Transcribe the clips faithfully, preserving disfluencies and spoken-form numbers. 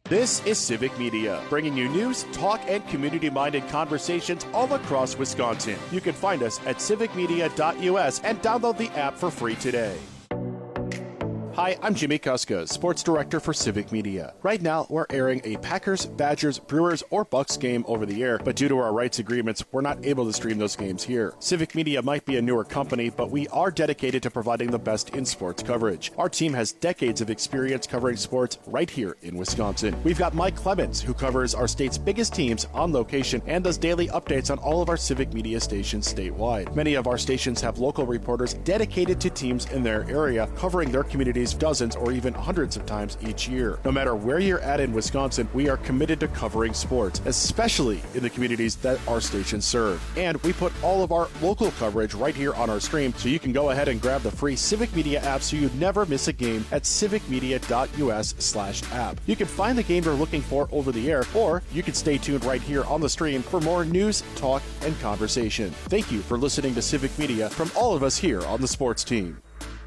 This is Civic Media, bringing you news, talk, and community-minded conversations all across Wisconsin. You can find us at civic media dot U S and download the app for free today. Hi, I'm Jimmy Kuska, Sports Director for Civic Media. Right now, we're airing a Packers, Badgers, Brewers, or Bucks game over the air, but due to our rights agreements, we're not able to stream those games here. Civic Media might be a newer company, but we are dedicated to providing the best in sports coverage. Our team has decades of experience covering sports right here in Wisconsin. We've got Mike Clemens, who covers our state's biggest teams on location and does daily updates on all of our Civic Media stations statewide. Many of our stations have local reporters dedicated to teams in their area, covering their communities dozens or even hundreds of times each year. No matter where you're at in Wisconsin, we are committed to covering sports, especially in the communities that our stations serve. And we put all of our local coverage right here on our stream, so you can go ahead and grab the free Civic Media app so you never miss a game at civic media dot U S slash app. You can find the game you're looking for over the air, or you can stay tuned right here on the stream for more news, talk, and conversation. Thank you for listening to Civic Media from all of us here on the sports team.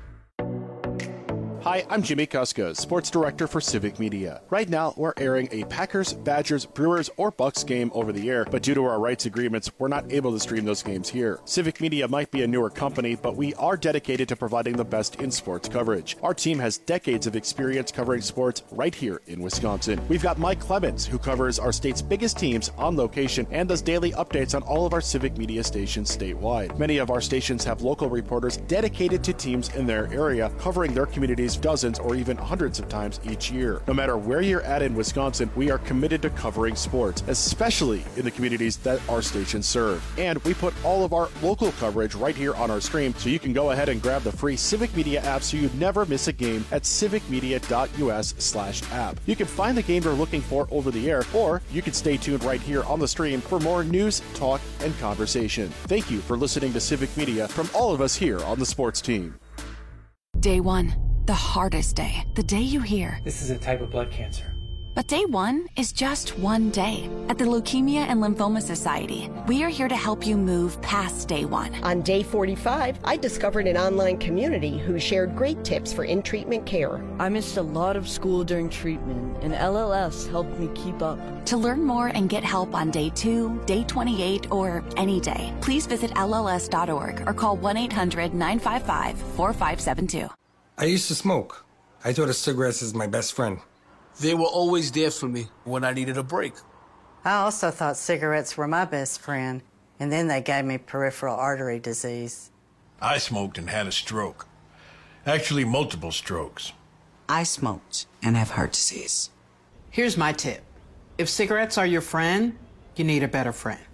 Hi, I'm Jimmy Kuska, Sports Director for Civic Media. Right now, we're airing a Packers, Badgers, Brewers, or Bucks game over the air, but due to our rights agreements, we're not able to stream those games here. Civic Media might be a newer company, but we are dedicated to providing the best in sports coverage. Our team has decades of experience covering sports right here in Wisconsin. We've got Mike Clemens, who covers our state's biggest teams on location and does daily updates on all of our Civic Media stations statewide. Many of our stations have local reporters dedicated to teams in their area, covering their communities dozens or even hundreds of times each year. No matter where you're at in Wisconsin, we are committed to covering sports, especially in the communities that our stations serve. And we put all of our local coverage right here on our stream, so you can go ahead and grab the free Civic Media app so you never miss a game at civic media dot U S slash app. You can find the game you're looking for over the air, or you can stay tuned right here on the stream for more news, talk, and conversation. Thank you for listening to Civic Media from all of us here on the sports team. Day one. The hardest day. The day you hear, this is a type of blood cancer. But day one is just one day. At the Leukemia and Lymphoma Society, we are here to help you move past day one. On day forty-five, I discovered an online community who shared great tips for in-treatment care. I missed a lot of school during treatment, and L L S helped me keep up. To learn more and get help on day two, day twenty-eight, or any day, please visit L L S dot org or call one eight hundred nine five five four five seven two. I used to smoke. I thought of cigarettes as my best friend. They were always there for me when I needed a break. I also thought cigarettes were my best friend, and then they gave me peripheral artery disease. I smoked and had a stroke. Actually, multiple strokes. I smoked and have heart disease. Here's my tip. If cigarettes are your friend, you need a better friend.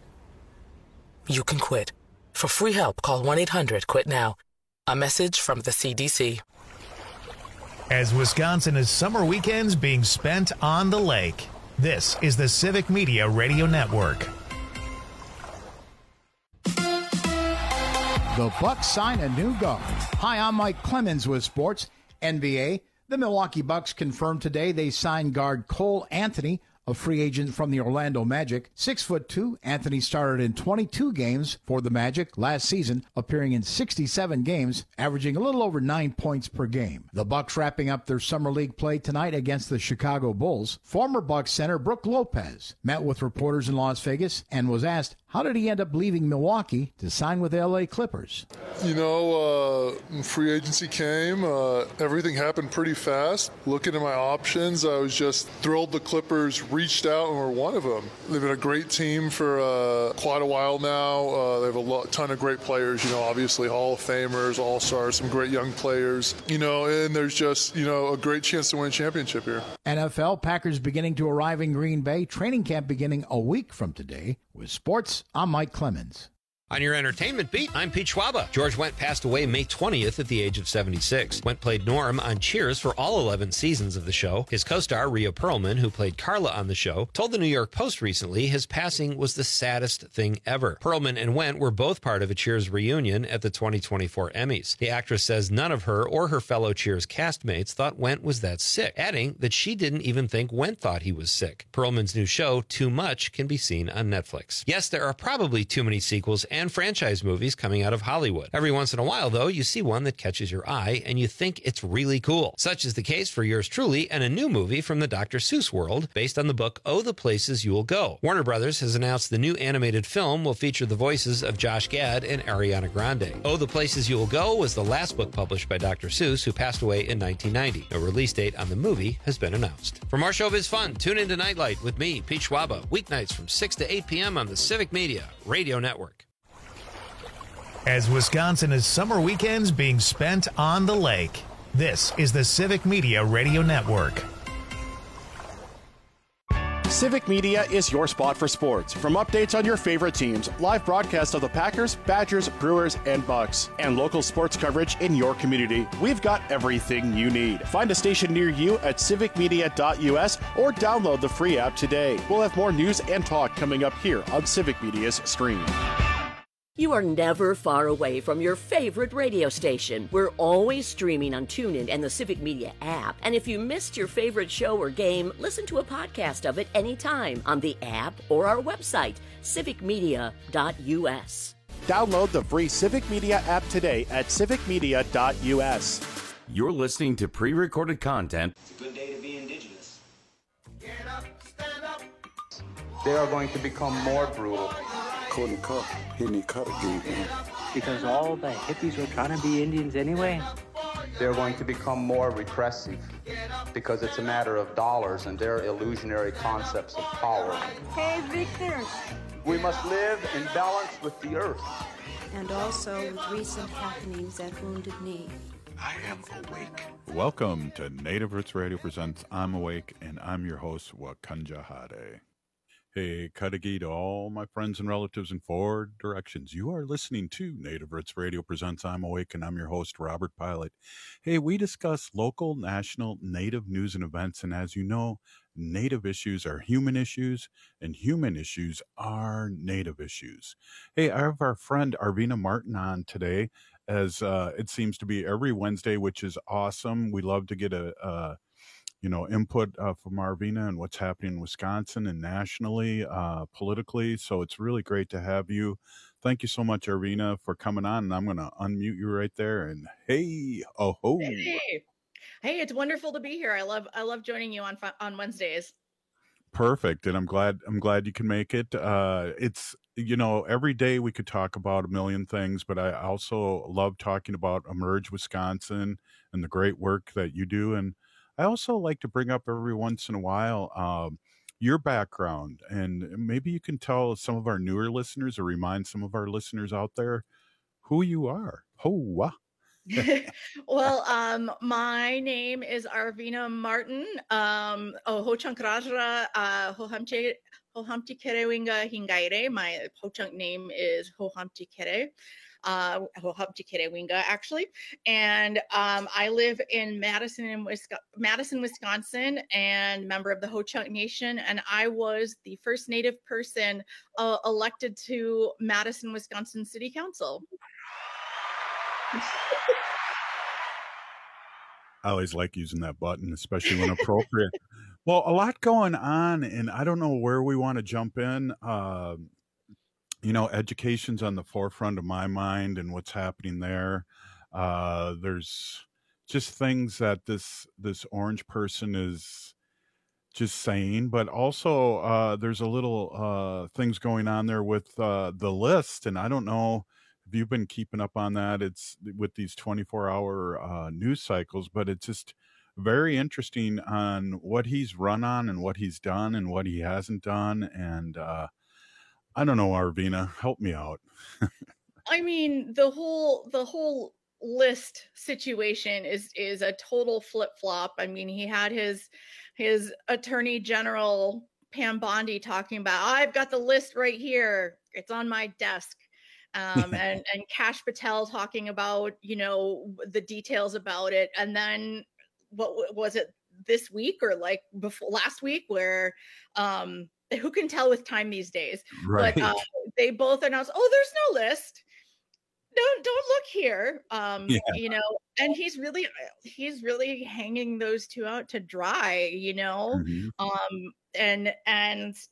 You can quit. For free help, call one eight hundred quit now. A message from the C D C. As Wisconsin is summer weekends being spent on the lake, this is the Civic Media Radio Network. The Bucks sign a new guard. Hi, I'm Mike Clemens with Sports. N B A. The Milwaukee Bucks confirmed today they signed guard Cole Anthony, a free agent from the Orlando Magic. Six foot two, Anthony started in twenty-two games for the Magic last season, appearing in sixty-seven games, averaging a little over nine points per game. The Bucks wrapping up their summer league play tonight against the Chicago Bulls. Former Bucks center Brook Lopez met with reporters in Las Vegas and was asked, how did he end up leaving Milwaukee to sign with the L A Clippers? You know, uh, free agency came. Uh, everything happened pretty fast. Looking at my options, I was just thrilled the Clippers reached out and were one of them. They've been a great team for uh, quite a while now. Uh, they have a lot, ton of great players, you know, obviously Hall of Famers, All-Stars, some great young players, you know, and there's just, you know, a great chance to win a championship here. N F L, Packers beginning to arrive in Green Bay. Training camp beginning a week from today. With sports, I'm Mike Clemens. On your entertainment beat, I'm Pete Schwaba. George Wendt passed away May twentieth at the age of seventy-six. Wendt played Norm on Cheers for all eleven seasons of the show. His co-star, Rhea Perlman, who played Carla on the show, told the New York Post recently his passing was the saddest thing ever. Perlman and Wendt were both part of a Cheers reunion at the twenty twenty-four Emmys. The actress says none of her or her fellow Cheers castmates thought Wendt was that sick, adding that she didn't even think Wendt thought he was sick. Perlman's new show, Too Much, can be seen on Netflix. Yes, there are probably too many sequels and franchise movies coming out of Hollywood. Every once in a while, though, you see one that catches your eye and you think it's really cool. Such is the case for yours truly and a new movie from the Doctor Seuss world based on the book Oh, the Places You Will Go. Warner Brothers has announced the new animated film will feature the voices of Josh Gad and Ariana Grande. Oh, the Places You Will Go was the last book published by Doctor Seuss, who passed away in nineteen ninety. No release date on the movie has been announced. For more showbiz fun, tune into Nightlight with me, Pete Schwaba, weeknights from six to eight p.m. on the Civic Media Radio Network. As Wisconsin is summer weekends being spent on the lake, this is the Civic Media Radio Network. Civic Media is your spot for sports. From updates on your favorite teams, live broadcasts of the Packers, Badgers, Brewers, and Bucks, and local sports coverage in your community, we've got everything you need. Find a station near you at civic media dot u s or download the free app today. We'll have more news and talk coming up here on Civic Media's stream. You are never far away from your favorite radio station. We're always streaming on TuneIn and the Civic Media app. And if you missed your favorite show or game, listen to a podcast of it anytime on the app or our website, civic media dot u s. Download the free Civic Media app today at civic media dot u s. You're listening to pre-recorded content. It's a good day to be indigenous. Get up, stand up. They are going to become more brutal. Cody Cup, hitting cut again. Because all the hippies were trying to be Indians anyway. They're going to become more repressive because it's a matter of dollars and their illusionary concepts of power. Hey, Victor. We must live in balance with the earth. And also with recent happenings at Wounded Knee. I am awake. Welcome to Native Roots Radio Presents I'm Awake, and I'm your host, Wakanja Hade. Hey, Kadagi to all my friends and relatives in four directions. You are listening to Native Roots Radio Presents I'm Awake, and I'm your host, Robert Pilot. Hey, we discuss local, national, Native news and events, and as you know, Native issues are human issues, and human issues are Native issues. Hey, I have our friend Arvina Martin on today, as uh, it seems to be every Wednesday, which is awesome. We love to get a... a you know, input uh, from Arvina and what's happening in Wisconsin and nationally, uh, politically. So it's really great to have you. Thank you so much, Arvina, for coming on. And I'm going to unmute you right there. And hey, oh ho. Hey, hey, it's wonderful to be here. I love, I love joining you on on Wednesdays. Perfect. And I'm glad, I'm glad you can make it. Uh, it's, you know, every day we could talk about a million things, but I also love talking about Emerge Wisconsin and the great work that you do. And I also like to bring up every once in a while um, your background, and maybe you can tell some of our newer listeners or remind some of our listeners out there who you are. Hoa. Well, um, my name is Arvina Martin. Um, oh, Ho-Chunk Rajra, uh, Hohamti Kerewinga Hingaire. My Ho-Chunk name is Hohamti Kere. Uh, Winga, actually, and um, I live in Madison, in Wisconsin, Madison, Wisconsin, and member of the Ho-Chunk Nation. And I was the first Native person uh, elected to Madison, Wisconsin City Council. I always like using that button, especially when appropriate. Well, a lot going on, and I don't know where we want to jump in. Uh, You know, education's on the forefront of my mind and what's happening there. Uh, there's just things that this this orange person is just saying, but also uh, there's a little uh, things going on there with uh, the list. And I don't know if you've been keeping up on that. It's with these twenty-four hour uh, news cycles, but it's just very interesting on what he's run on and what he's done and what he hasn't done. And uh I don't know, Arvina, help me out. I mean, the whole the whole list situation is is a total flip flop. I mean, he had his his Attorney General Pam Bondi talking about, I've got the list right here. It's on my desk. Um, and and Kash Patel talking about, you know, the details about it. And then what was it this week or like before last week where um who can tell with time these days? Right. But uh, they both announced, oh, there's no list. Don't don't look here. Um, yeah. You know, and he's really he's really hanging those two out to dry. You know, mm-hmm. um, and and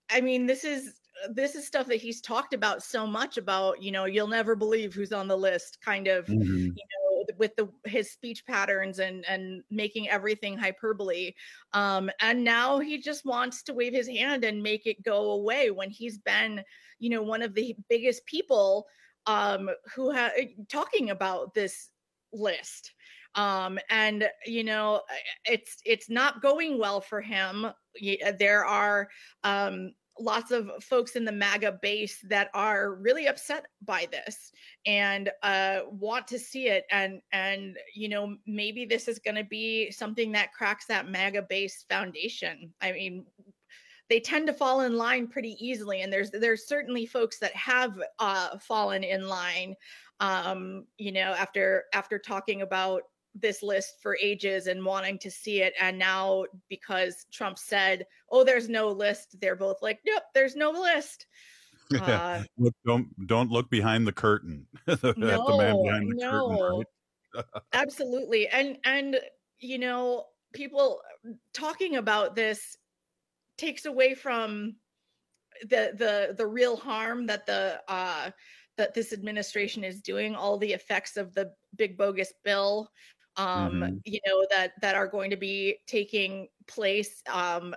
I mean, this is this is stuff that he's talked about so much about, you know, you'll never believe who's on the list, kind of, Mm-hmm. you know, with the his speech patterns and and making everything hyperbole. Um, and now he just wants to wave his hand and make it go away when he's been, you know, one of the biggest people um, who ha- talking about this list. Um, and you know, it's it's not going well for him. There are um, lots of folks in the MAGA base that are really upset by this and uh, want to see it. And, and, you know, maybe this is going to be something that cracks that MAGA base foundation. I mean, they tend to fall in line pretty easily. And there's, there's certainly folks that have uh, fallen in line, um, you know, after, after talking about this list for ages and wanting to see it. And now because Trump said, oh, there's no list, they're both like, yep, there's no list. Uh, look, don't don't look behind the curtain. at no, the man behind the no, curtain, right? absolutely. And, and, you know, people talking about this takes away from the, the, the real harm that the, uh, that this administration is doing, all the effects of the big bogus bill, um, mm-hmm. you know, that, that are going to be taking place, um,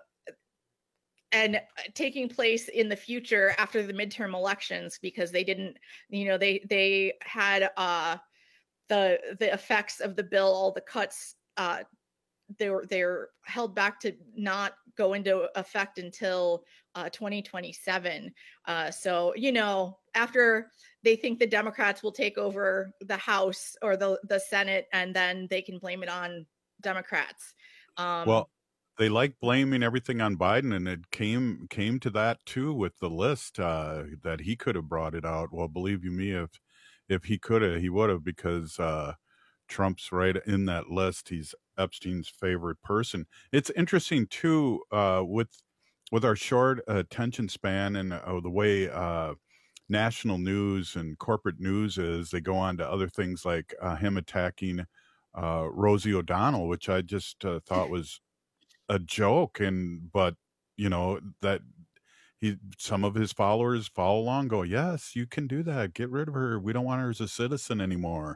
and taking place in the future after the midterm elections, because they didn't, you know, they, they had, uh, the, the effects of the bill, all the cuts, uh, they were, they're held back to not go into effect until, uh, twenty twenty-seven. Uh, so, you know, after they think the Democrats will take over the House or the, the Senate, and then they can blame it on Democrats. Um, well, they like blaming everything on Biden, and it came came to that too with the list, uh, that he could have brought it out. Well, believe you me, if if he could have, he would have, because uh, Trump's right in that list. He's Epstein's favorite person. It's interesting too, uh, with with our short attention span and uh, the way uh, national news and corporate news is. They go on to other things like uh, him attacking uh, Rosie O'Donnell, which I just uh, thought was a joke. And but you know that he some of his followers follow along, go, yes, you can do that, get rid of her, we don't want her as a citizen anymore.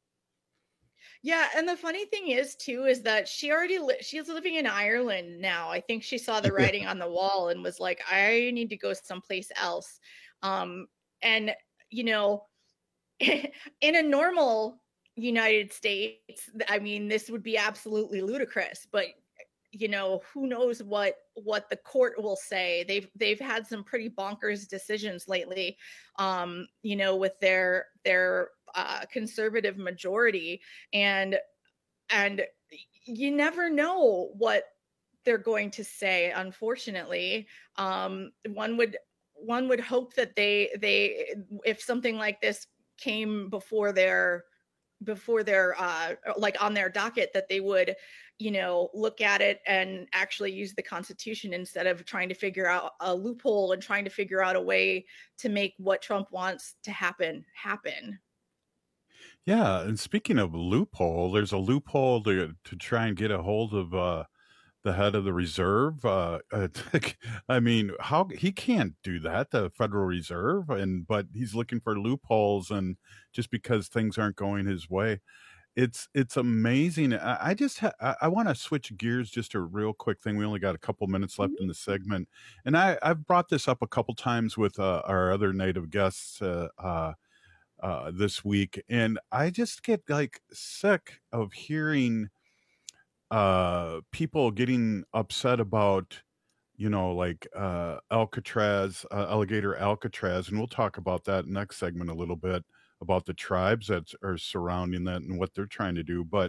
Yeah, and the funny thing is too is that she already li- she's living in Ireland now. I think she saw the writing on the wall and was like, I need to go someplace else. Um, and you know, in a normal United States, I mean, this would be absolutely ludicrous, but you know, who knows what what the court will say. They've they've had some pretty bonkers decisions lately, um, you know, with their their uh, conservative majority, and and you never know what they're going to say. Unfortunately, um, one would one would hope that they they if something like this came before their before their uh, like on their docket, that they would, you know, look at it and actually use the Constitution instead of trying to figure out a loophole and trying to figure out a way to make what Trump wants to happen happen. Yeah, and speaking of loophole, there's a loophole to to try and get a hold of uh, the head of the Reserve. Uh, I mean, how he can't do that, the Federal Reserve, and but he's looking for loopholes, and just because things aren't going his way. It's it's amazing. I, I just ha- I, I want to switch gears just a real quick thing. We only got a couple minutes left in the segment, and I I've brought this up a couple times with uh, our other native guests uh, uh, uh, this week, and I just get like sick of hearing uh, people getting upset about, you know, like uh, Alcatraz, uh, alligator Alcatraz, and we'll talk about that next segment a little bit, about the tribes that are surrounding that and what they're trying to do. But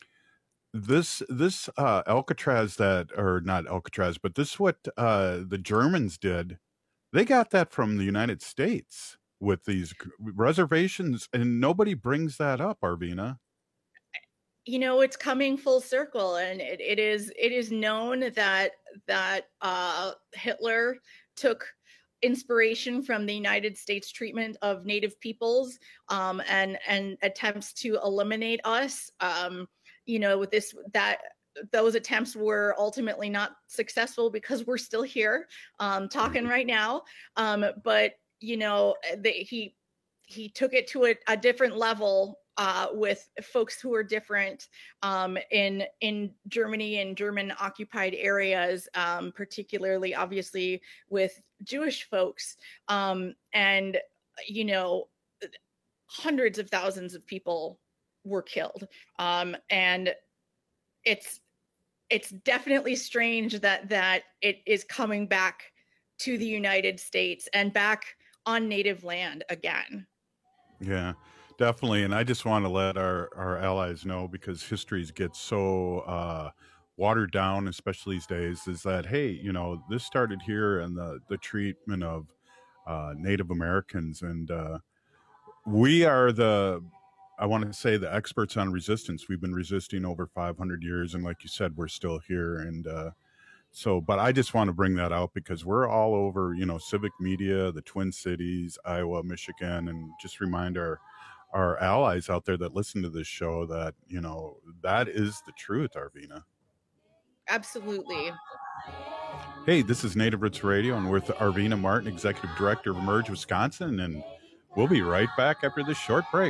this this uh, Alcatraz that, or not Alcatraz, but this is what uh, the Germans did. They got that from the United States with these reservations, and nobody brings that up, Arvina. You know, it's coming full circle, and it, it is it is known that that uh, Hitler took inspiration from the United States treatment of Native peoples, um, and and attempts to eliminate us. Um, you know, with this that those attempts were ultimately not successful because we're still here um, talking right now. Um, but, you know, the, he he took it to a, a different level uh, with folks who are different um, in in Germany and German occupied areas, um, particularly obviously with Jewish folks. Um, and, you know, hundreds of thousands of people were killed. Um, and it's it's definitely strange that that it is coming back to the United States and back on native land again. Yeah, definitely. And I just want to let our, our allies know, because histories get so uh, watered down, especially these days, is that, hey, you know, this started here and the, the treatment of uh, Native Americans. And uh, we are the, I want to say, the experts on resistance. We've been resisting over five hundred years. And like you said, we're still here. And uh, so, but I just want to bring that out because we're all over, you know, Civic Media, the Twin Cities, Iowa, Michigan, and just remind our, our allies out there that listen to this show that, you know, that is the truth, Arvina. Absolutely. Hey, this is Native Roots Radio, and we're with Arvina Martin, Executive Director of Emerge Wisconsin, and we'll be right back after this short break.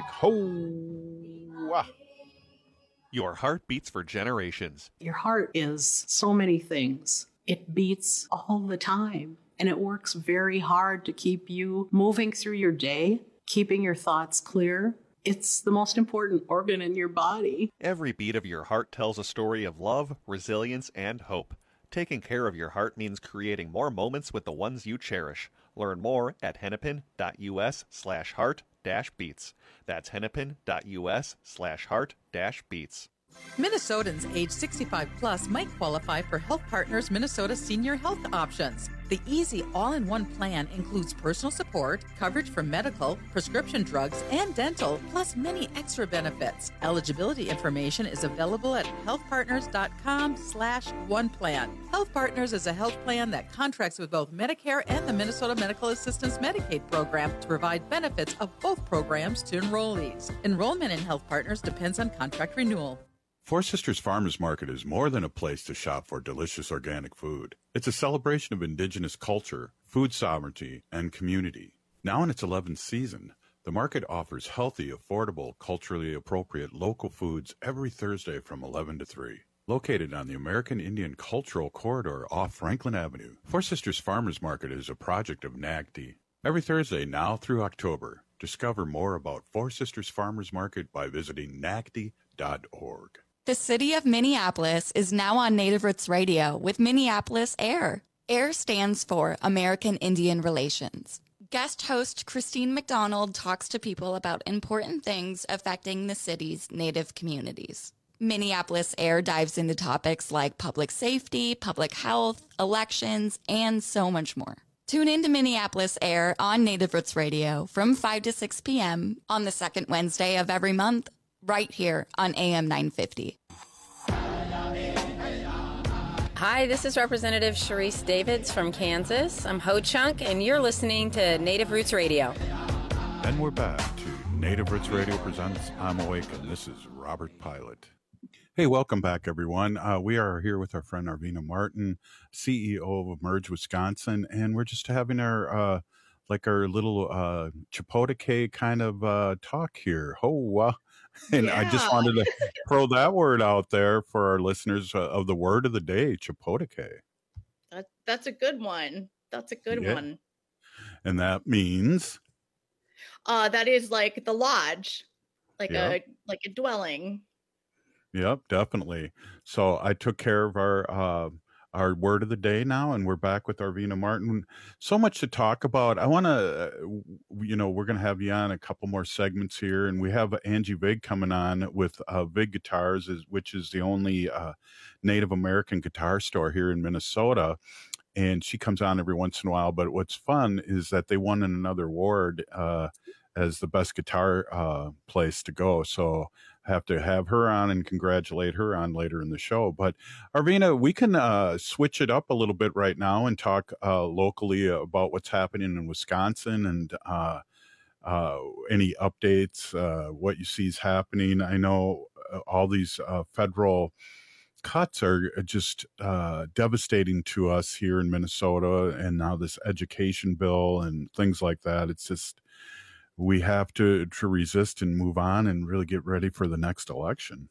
Ho! Your heart beats for generations. Your heart is so many things. It beats all the time, and it works very hard to keep you moving through your day, keeping your thoughts clear. It's the most important organ in your body. Every beat of your heart tells a story of love, resilience, and hope. Taking care of your heart means creating more moments with the ones you cherish. Learn more at hennepin.us slash heart dash beats. That's hennepin.us slash heart dash beats. Minnesotans age sixty-five plus might qualify for Health Partners Minnesota Senior Health Options. The easy all-in-one plan includes personal support, coverage for medical, prescription drugs, and dental, plus many extra benefits. Eligibility information is available at healthpartners.com slash one plan. Health Partners is a health plan that contracts with both Medicare and the Minnesota Medical Assistance Medicaid program to provide benefits of both programs to enrollees. Enrollment in Health Partners depends on contract renewal. Four Sisters Farmers Market is more than a place to shop for delicious organic food. It's a celebration of indigenous culture, food sovereignty, and community. Now in its eleventh season, the market offers healthy, affordable, culturally appropriate local foods every Thursday from eleven to three. Located on the American Indian Cultural Corridor off Franklin Avenue, Four Sisters Farmers Market is a project of N A G D. Every Thursday now through October, discover more about Four Sisters Farmers Market by visiting nagd dot org. The city of Minneapolis is now on Native Roots Radio with Minneapolis AIR. AIR stands for American Indian Relations. Guest host Christine McDonald talks to people about important things affecting the city's Native communities. Minneapolis AIR dives into topics like public safety, public health, elections, and so much more. Tune in to Minneapolis AIR on Native Roots Radio from five to six p.m. on the second Wednesday of every month, right here on A M nine fifty. Hi, this is Representative Sharice Davids from Kansas. I'm Ho Chunk, and you're listening to Native Roots Radio. And we're back to Native Roots Radio presents I'm Awake, and this is Robert Pilot. Hey, welcome back, everyone. Uh, we are here with our friend Arvina Martin, C E O of Emerge Wisconsin, and we're just having our uh, like our little uh, Chapotake kind of uh, talk here. Ho, uh, and yeah. I just wanted to throw that word out there for our listeners uh, of the word of the day, Chapotake. That, that's a good one. That's a good yeah. one. And that means? Uh, that is like the lodge, like yep. a like a dwelling. Yep, definitely. So I took care of our uh, our word of the day now, and we're back with Arvina Martin. So much to talk about. I want to, you know, we're going to have you on a couple more segments here, and we have Angie Vig coming on with uh, Vig Guitars, is, which is the only uh, Native American guitar store here in Minnesota. And she comes on every once in a while. But what's fun is that they won another award uh, as the best guitar uh, place to go. So have to have her on and congratulate her on later in the show. But Arvina, we can uh, switch it up a little bit right now and talk uh, locally about what's happening in Wisconsin and uh, uh, any updates, uh, what you see is happening. I know all these uh, federal cuts are just uh, devastating to us here in Minnesota, and now this education bill and things like that. It's just, we have to, to resist and move on and really get ready for the next election.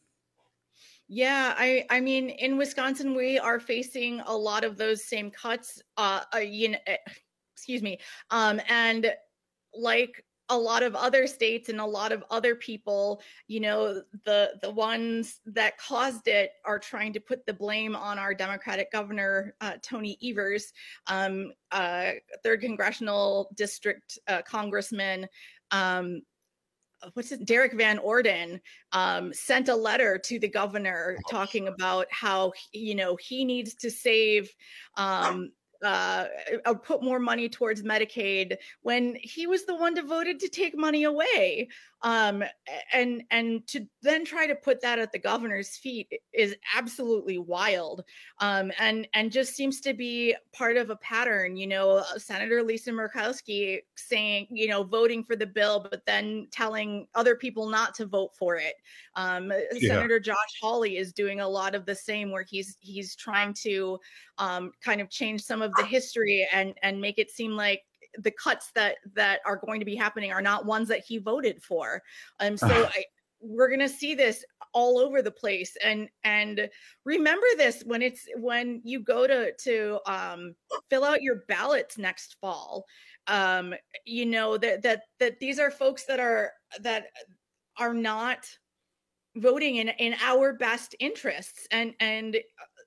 Yeah, I I mean, in Wisconsin, we are facing a lot of those same cuts. Uh, uh you know, excuse me, um, and like a lot of other states and a lot of other people, you know, the the ones that caused it are trying to put the blame on our Democratic governor, uh, Tony Evers, um, uh, third congressional district uh, congressman. Um, what's it, Derek Van Orden um, sent a letter to the governor talking about how, you know, he needs to save um, uh, uh, put more money towards Medicaid when he was the one devoted to take money away. Um, and and to then try to put that at the governor's feet is absolutely wild, um, and and just seems to be part of a pattern. You know, Senator Lisa Murkowski saying, you know, voting for the bill, but then telling other people not to vote for it. Um, yeah. Senator Josh Hawley is doing a lot of the same, where he's he's trying to um, kind of change some of the history and and make it seem like the cuts that that are going to be happening are not ones that he voted for. Um, so I, we're going to see this all over the place. And and remember this when it's when you go to to um, fill out your ballots next fall. Um, you know that that that these are folks that are that are not voting in in our best interests, and and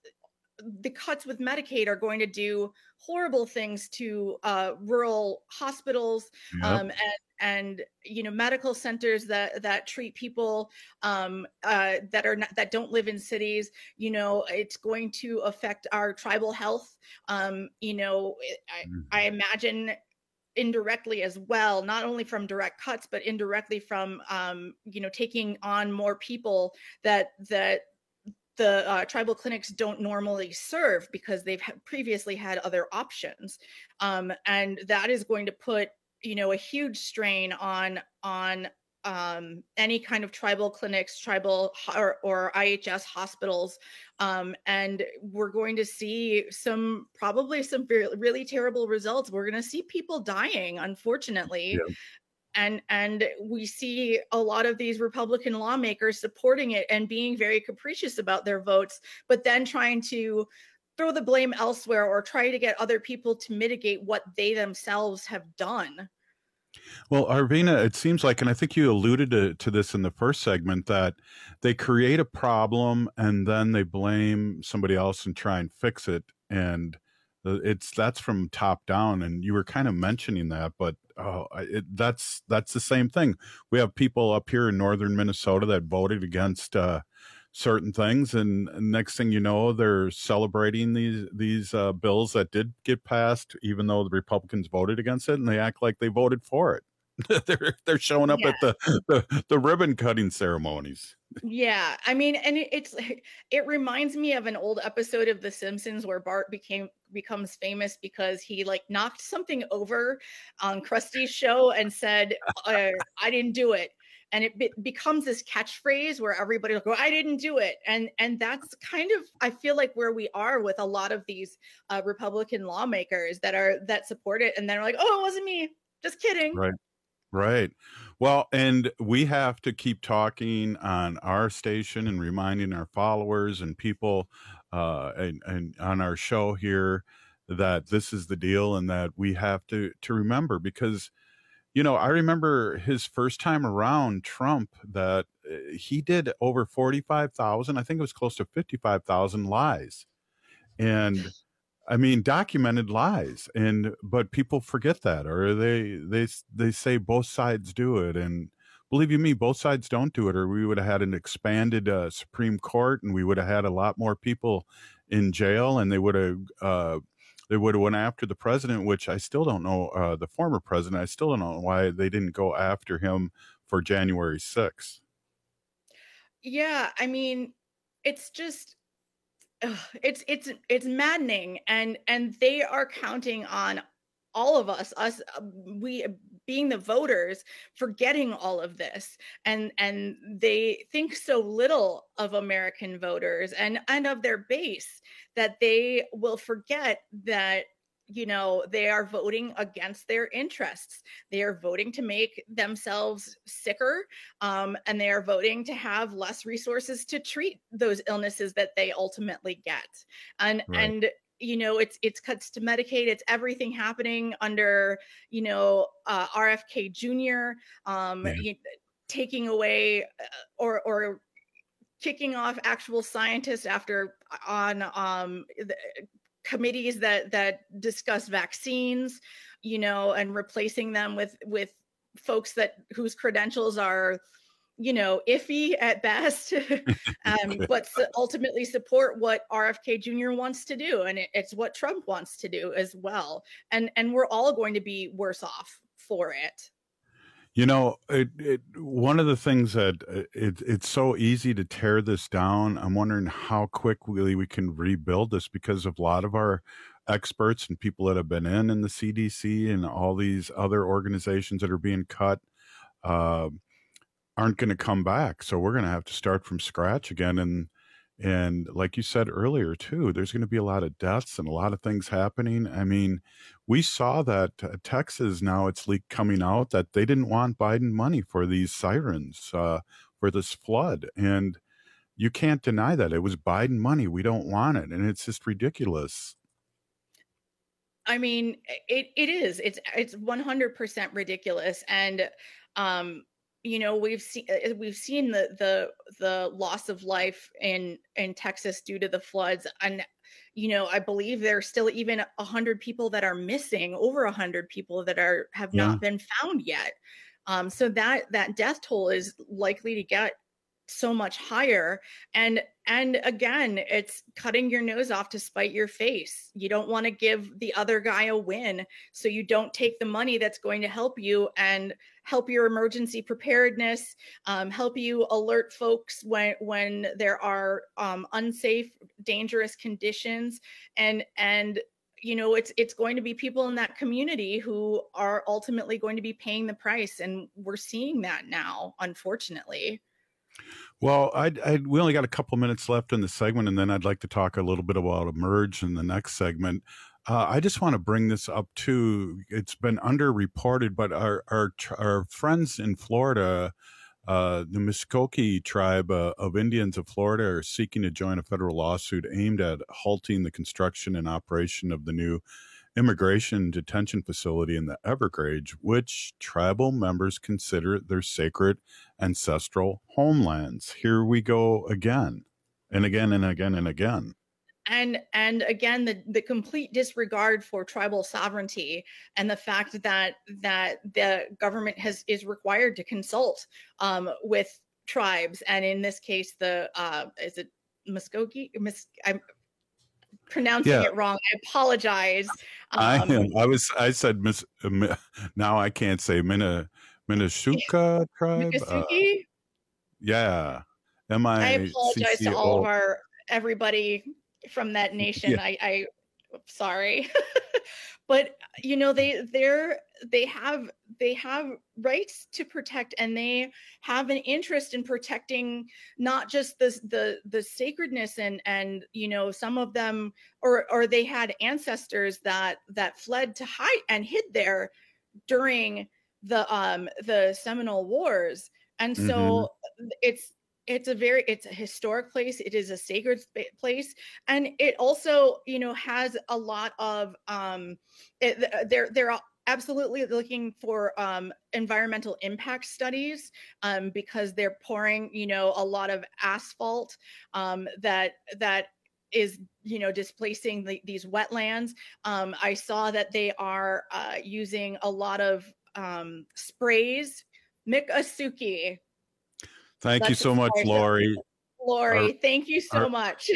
the cuts with Medicaid are going to do horrible things to uh, rural hospitals, yep. um, and, and you know medical centers that that treat people um, uh, that are not, that don't live in cities. You know, it's going to affect our tribal health. Um, you know, I, mm. I imagine indirectly as well, not only from direct cuts, but indirectly from um, you know taking on more people that that. the uh, tribal clinics don't normally serve because they've ha- previously had other options. Um, and that is going to put, you know, a huge strain on, on um, any kind of tribal clinics, tribal or, or I H S hospitals. Um, and we're going to see some, probably some really terrible results. We're going to see people dying, unfortunately. Yeah. And and we see a lot of these Republican lawmakers supporting it and being very capricious about their votes, but then trying to throw the blame elsewhere or try to get other people to mitigate what they themselves have done. Well, Arvina, it seems like, and I think you alluded to, to this in the first segment, that they create a problem and then they blame somebody else and try and fix it. And it's that's from top down. And you were kind of mentioning that, but oh, it, that's that's the same thing. We have people up here in northern Minnesota that voted against uh, certain things, and next thing you know, they're celebrating these these uh, bills that did get passed, even though the Republicans voted against it, and they act like they voted for it. they're they're showing up yeah. at the, the the ribbon cutting ceremonies. Yeah, I mean, and it, it's it reminds me of an old episode of The Simpsons where Bart became becomes famous because he like knocked something over on Krusty's show and said, uh, "I didn't do it," and it be- becomes this catchphrase where everybody will go, "I didn't do it," and and that's kind of I feel like where we are with a lot of these uh, Republican lawmakers that are that support it, and they're like, "Oh, it wasn't me, just kidding." Right. Right. Well, and we have to keep talking on our station and reminding our followers and people uh, and, and on our show here that this is the deal and that we have to, to remember because, you know, I remember his first time around Trump that he did over forty-five thousand. I think it was close to fifty-five thousand lies. And I mean, documented lies, and but people forget that, or they they they say both sides do it, and believe you me, both sides don't do it, or we would have had an expanded uh, Supreme Court, and we would have had a lot more people in jail, and they would have uh, they would have went after the president, which I still don't know, uh, the former president. I still don't know why they didn't go after him for January sixth. Yeah, I mean, it's just. It's it's it's maddening, and and they are counting on all of us, us we being the voters, forgetting all of this, and and they think so little of American voters and and of their base that they will forget that, you know, they are voting against their interests. They are voting to make themselves sicker, um, and they are voting to have less resources to treat those illnesses that they ultimately get. And Right. and you know, it's it's cuts to Medicaid. It's everything happening under, you know, uh, R F K Junior, um, Yeah. you, taking away uh, or or kicking off actual scientists after on um, the, committees that that discuss vaccines, you know, and replacing them with with folks that whose credentials are, you know, iffy at best, um, but su- ultimately support what R F K Junior wants to do, and it, it's what Trump wants to do as well. And and we're all going to be worse off for it. You know, it, it, one of the things that uh, it, it's so easy to tear this down. I'm wondering how quickly we can rebuild this, because of a lot of our experts and people that have been in in the C D C and all these other organizations that are being cut uh, aren't going to come back. So we're going to have to start from scratch again. And and like you said earlier too, there's going to be a lot of deaths and a lot of things happening. I mean, we saw that uh, Texas, now it's leaked coming out that they didn't want Biden money for these sirens, uh, for this flood. And you can't deny that. It was Biden money. We don't want it. And it's just ridiculous. I mean, it it is. It's it's one hundred percent ridiculous, and um, you know, we've seen we've seen the the the loss of life in in Texas due to the floods, and you know, I believe there's still even a hundred people that are missing, over a hundred people that are have Yeah. not been found yet. Um, so that that death toll is likely to get so much higher. And and again, it's cutting your nose off to spite your face. You don't want to give the other guy a win, so you don't take the money that's going to help you and help your emergency preparedness, um, help you alert folks when when there are um, unsafe, dangerous conditions, and and you know, it's it's going to be people in that community who are ultimately going to be paying the price, and we're seeing that now, unfortunately. Well, I, I we only got a couple minutes left in the segment, and then I'd like to talk a little bit about Emerge in the next segment. Uh, I just want to bring this up too. It's been underreported, but our our our friends in Florida, uh, the Muskogee tribe uh, of Indians of Florida, are seeking to join a federal lawsuit aimed at halting the construction and operation of the new immigration detention facility in the Everglades, which tribal members consider their sacred ancestral homelands. Here we go again and again and again and again. And and again, the, the complete disregard for tribal sovereignty, and the fact that that the government has is required to consult um, with tribes, and in this case, the uh, is it Muskogee? Mus- I'm pronouncing Yeah. it wrong. I apologize. I Um, am. I was. I said. Miss. Uh, mi- now I can't say Minna Minnesota tribe. Uh, Miccosukee? yeah. M I I apologize C C to all O. of our everybody from that nation. Yeah. I, I sorry, but you know they they're they have they have rights to protect, and they have an interest in protecting not just the the the sacredness, and and you know some of them, or or they had ancestors that that fled to hide and hid there during the um the Seminole Wars, and so it's it's a very it's a historic place. It is a sacred spa- place, and it also, you know, has a lot of um it, they're they're absolutely looking for um environmental impact studies, um because they're pouring, you know, a lot of asphalt um that that is, you know, displacing the, these wetlands. um I saw that they are uh using a lot of um sprays. Miccosukee. Thank you That's so much, exciting. Lori. Lori, Our- thank you so our- much.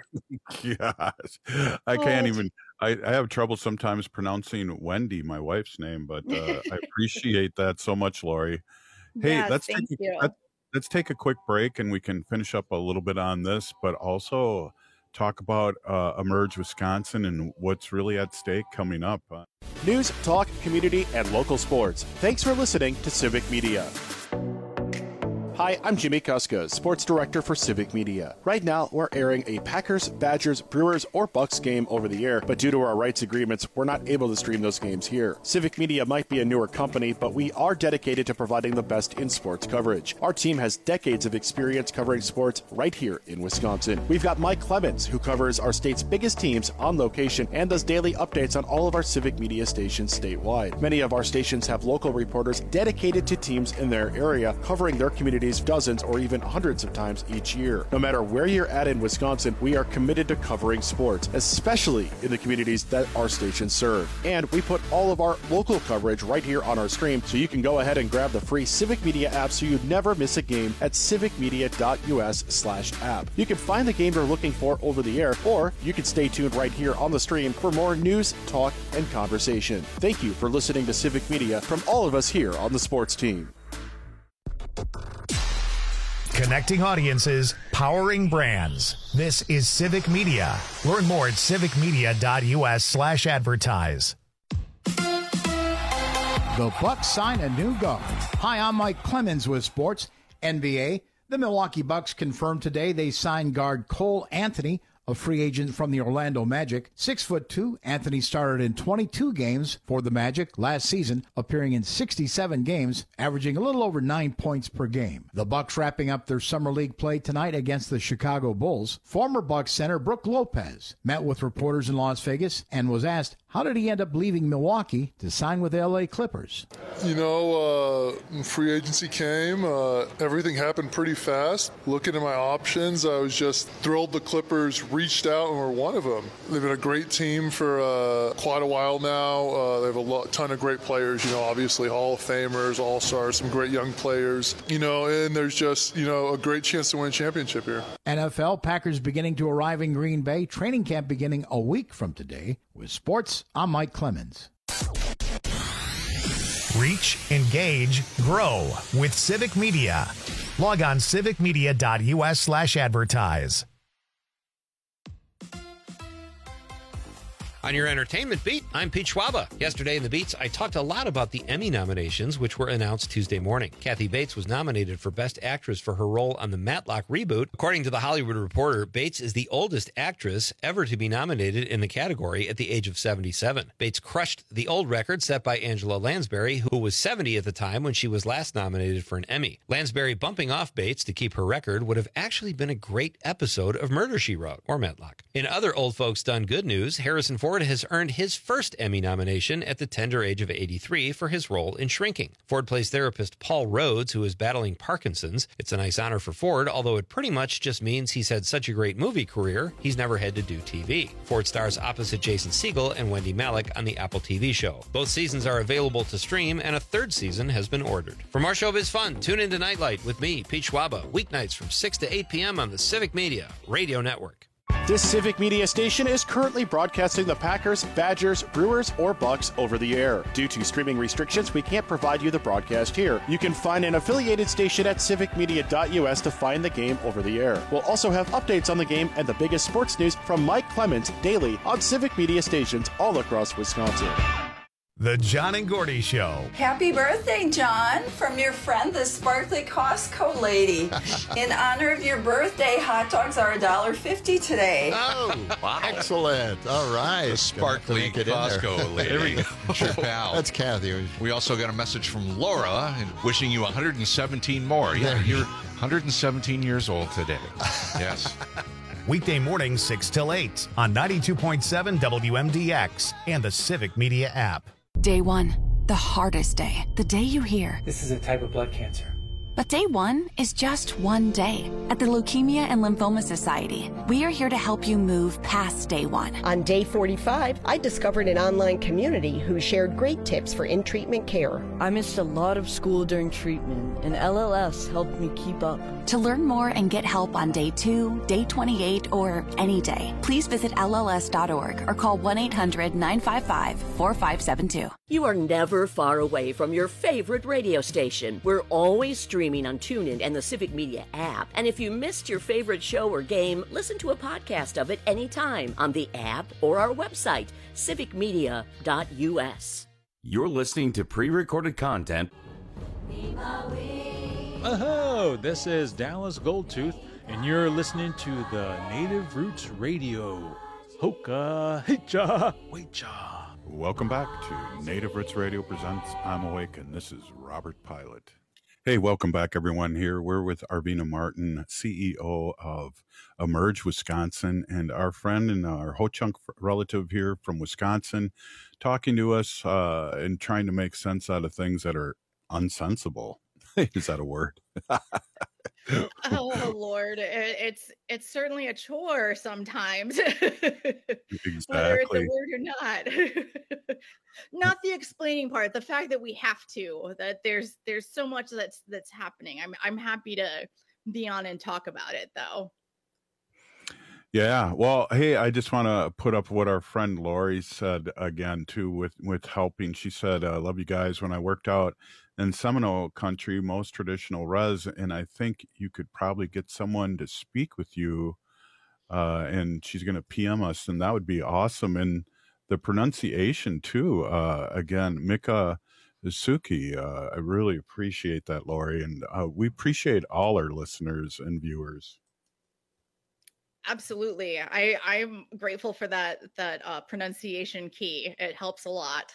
Gosh, I can't Oh, even. I, I have trouble sometimes pronouncing Wendy, my wife's name, but uh, I appreciate that so much, Lori. Hey, Yes, let's thank take a, you. let, let's take a quick break, and we can finish up a little bit on this, but also talk about uh, Emerge Wisconsin and what's really at stake coming up. Uh, News, talk, community, and local sports. Thanks for listening to Civic Media. Hi, I'm Jimmy Kuska, Sports Director for Civic Media. Right now, we're airing a Packers, Badgers, Brewers, or Bucks game over the air, but due to our rights agreements, we're not able to stream those games here. Civic Media might be a newer company, but we are dedicated to providing the best in sports coverage. Our team has decades of experience covering sports right here in Wisconsin. We've got Mike Clemens, who covers our state's biggest teams on location and does daily updates on all of our Civic Media stations statewide. Many of our stations have local reporters dedicated to teams in their area, covering their communities dozens or even hundreds of times each year. No matter where you're at in Wisconsin, we are committed to covering sports, especially in the communities that our stations serve. And we put all of our local coverage right here on our screen, so you can go ahead and grab the free Civic Media app so you never miss a game at civicmedia.us slash app. You can find the game you're looking for over the air, or you can stay tuned right here on the stream for more news, talk, and conversation. Thank you for listening to Civic Media from all of us here on the sports team. Connecting audiences, powering brands. This is Civic Media. Learn more at civicmedia.us slash advertise. The Bucks sign a new guard. Hi, I'm Mike Clemens with Sports N B A. The Milwaukee Bucks confirmed today they signed guard Cole Anthony, a free agent from the Orlando Magic. Six foot two, Anthony started in twenty-two games for the Magic last season, appearing in sixty-seven games, averaging a little over nine points per game. The Bucks wrapping up their summer league play tonight against the Chicago Bulls. Former Bucks center Brook Lopez met with reporters in Las Vegas and was asked, how did he end up leaving Milwaukee to sign with the L A Clippers? You know, uh, free agency came. Uh, everything happened pretty fast. Looking at my options, I was just thrilled the Clippers reached out and were one of them. They've been a great team for uh, quite a while now. Uh, they have a lot, ton of great players, you know, obviously Hall of Famers, All-Stars, some great young players, you know, and there's just, you know, a great chance to win a championship here. N F L, Packers beginning to arrive in Green Bay. Training camp beginning a week from today. With sports, I'm Mike Clemens. Reach, engage, grow with Civic Media. Log on civicmedia.us slash advertise. On your entertainment beat, I'm Pete Schwaba. Yesterday in the Beats, I talked a lot about the Emmy nominations, which were announced Tuesday morning. Kathy Bates was nominated for Best Actress for her role on the Matlock reboot. According to The Hollywood Reporter, Bates is the oldest actress ever to be nominated in the category at the age of seventy-seven. Bates crushed the old record set by Angela Lansbury, who was seventy at the time when she was last nominated for an Emmy. Lansbury bumping off Bates to keep her record would have actually been a great episode of Murder, She Wrote, or Matlock. In other old folks done good news, Harrison Ford has earned his first Emmy nomination at the tender age of eighty-three for his role in Shrinking. Ford plays therapist Paul Rhodes, who is battling Parkinson's. It's a nice honor for Ford, although it pretty much just means he's had such a great movie career, he's never had to do T V. Ford stars opposite Jason Segel and Wendy Malick on the Apple T V show. Both seasons are available to stream, and a third season has been ordered. For more showbiz fun, tune into Nightlight with me, Pete Schwaba, weeknights from six to eight p.m. on the Civic Media Radio Network. This Civic Media station is currently broadcasting the Packers, Badgers, Brewers, or Bucks over the air. Due to streaming restrictions, we can't provide you the broadcast here. You can find an affiliated station at civicmedia.us to find the game over the air. We'll also have updates on the game and the biggest sports news from Mike Clemens daily on Civic Media stations all across Wisconsin. The John and Gordy Show. Happy birthday, John, from your friend, the Sparkly Costco lady. In honor of your birthday, hot dogs are one dollar fifty today. Oh, wow. Excellent. All right. The Sparkly Costco lady. There we go. Your pal. That's Kathy. We also got a message from Laura wishing you one hundred seventeen more. Yeah, you're one hundred seventeen years old today. Yes. Weekday mornings, six till eight on ninety-two point seven W M D X and the Civic Media app. Day one, the hardest day. The day you hear, this is a type of blood cancer. But day one is just one day. At the Leukemia and Lymphoma Society, we are here to help you move past day one. On day forty-five, I discovered an online community who shared great tips for in-treatment care. I missed a lot of school during treatment, and L L S helped me keep up. To learn more and get help on day two, day twenty-eight, or any day, please visit L L S dot org or call one eight hundred nine five five four five seven two. You are never far away from your favorite radio station. We're always streaming on TuneIn and the Civic Media app. And if you missed your favorite show or game, listen to a podcast of it anytime on the app or our website, civic media dot u s. You're listening to pre-recorded content. Oh, this is Dallas Goldtooth, and you're listening to the Native Roots Radio. Hoka, hicha, wecha. Welcome back to Native Roots Radio presents I'm Awake, and this is Robert Pilot. Hey, welcome back, everyone. Here we're with Arvina Martin, C E O of Emerge Wisconsin, and our friend and our Ho-Chunk relative here from Wisconsin, talking to us uh, and trying to make sense out of things that are unsensible. Is that a word? Oh Lord, it's it's certainly a chore sometimes, exactly. Whether it's a word or not. Not the explaining part, the fact that we have to, that there's there's so much that's that's happening. I'm I'm happy to be on and talk about it, though. Yeah, well, hey, I just want to put up what our friend Lori said again too, with with helping. She said, "I love you guys. When I worked out in Seminole country, most traditional res, and I think you could probably get someone to speak with you, uh, and she's going to P M us, and that would be awesome." And the pronunciation too, uh, again, Mika Suki, uh, I really appreciate that, Lori, and uh, we appreciate all our listeners and viewers. Absolutely. I, I'm grateful for that, that uh, pronunciation key. It helps a lot.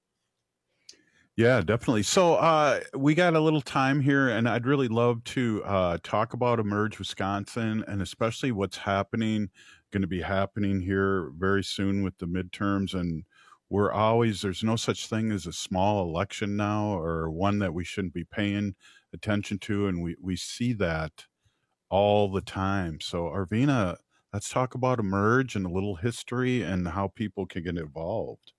Yeah, definitely. So uh, we got a little time here, and I'd really love to uh, talk about Emerge Wisconsin, and especially what's happening, going to be happening here very soon with the midterms. And we're always, there's no such thing as a small election now, or one that we shouldn't be paying attention to. And we, we see that all the time. So Arvina, let's talk about Emerge and a little history and how people can get involved.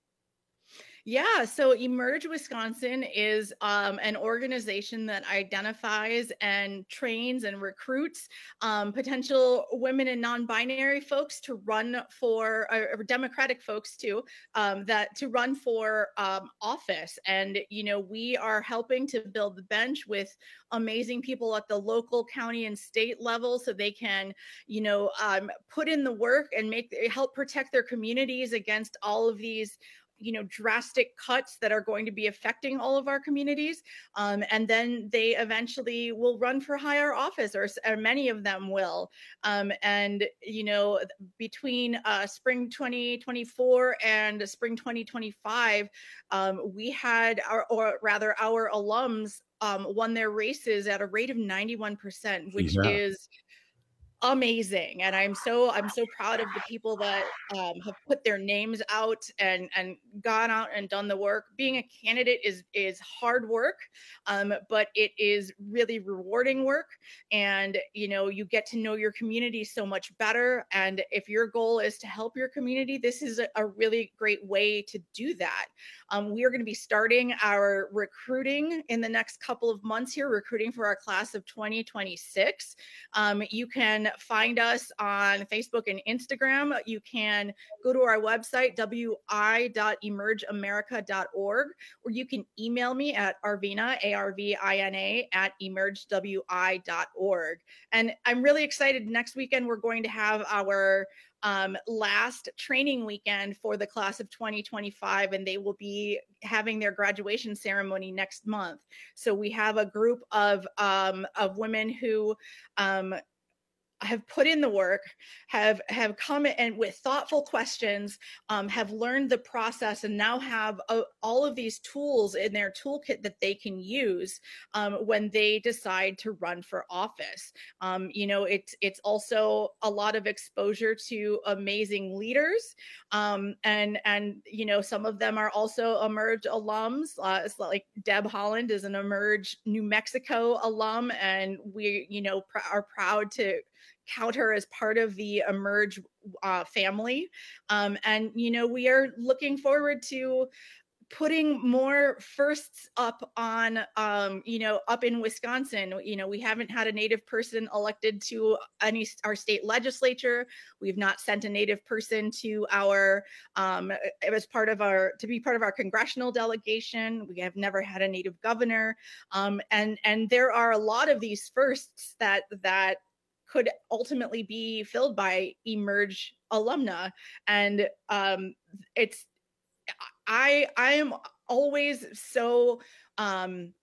Yeah, so Emerge Wisconsin is um, an organization that identifies and trains and recruits um, potential women and non-binary folks to run for, or Democratic folks too, um, that to run for um, office. And, you know, we are helping to build the bench with amazing people at the local, county, and state level so they can, you know, um, put in the work and make help protect their communities against all of these you know, drastic cuts that are going to be affecting all of our communities. Um, and then they eventually will run for higher office, or, or many of them will. Um, and, you know, between uh, spring twenty twenty-four and spring twenty twenty-five, um, we had, our, or rather our alums um, won their races at a rate of ninety-one percent, which yeah. is amazing. And I'm so I'm so proud of the people that um, have put their names out and and gone out and done the work. Being a candidate is is hard work, um, but it is really rewarding work. And you know, you get to know your community so much better. And if your goal is to help your community, this is a, a really great way to do that. Um, we are going to be starting our recruiting in the next couple of months here, recruiting for our class of twenty twenty-six. Um, you can find us on Facebook and Instagram. You can go to our website, w i dot emerge america dot org, or you can email me at arvina, A R V I N A, at emerge w i dot org. And I'm really excited. Next weekend, we're going to have our Um, last training weekend for the class of twenty twenty-five, and they will be having their graduation ceremony next month. So we have a group of um, of women who um, have put in the work, have have come in with thoughtful questions, um, have learned the process, and now have uh, all of these tools in their toolkit that they can use um, when they decide to run for office. Um, you know, it's it's also a lot of exposure to amazing leaders, um, and and you know, some of them are also Emerge alums. Uh, it's like Deb Holland is an Emerge New Mexico alum, and we you know pr- are proud to count her as part of the Emerge uh, family. Um, and, you know, we are looking forward to putting more firsts up on, um, you know, up in Wisconsin. You know, we haven't had a Native person elected to any our state legislature. We've not sent a Native person to our, um, as part of our, to be part of our congressional delegation. We have never had a Native governor. Um, and, and there are a lot of these firsts that, that could ultimately be filled by Emerge alumna. And um, it's, I I am always so um,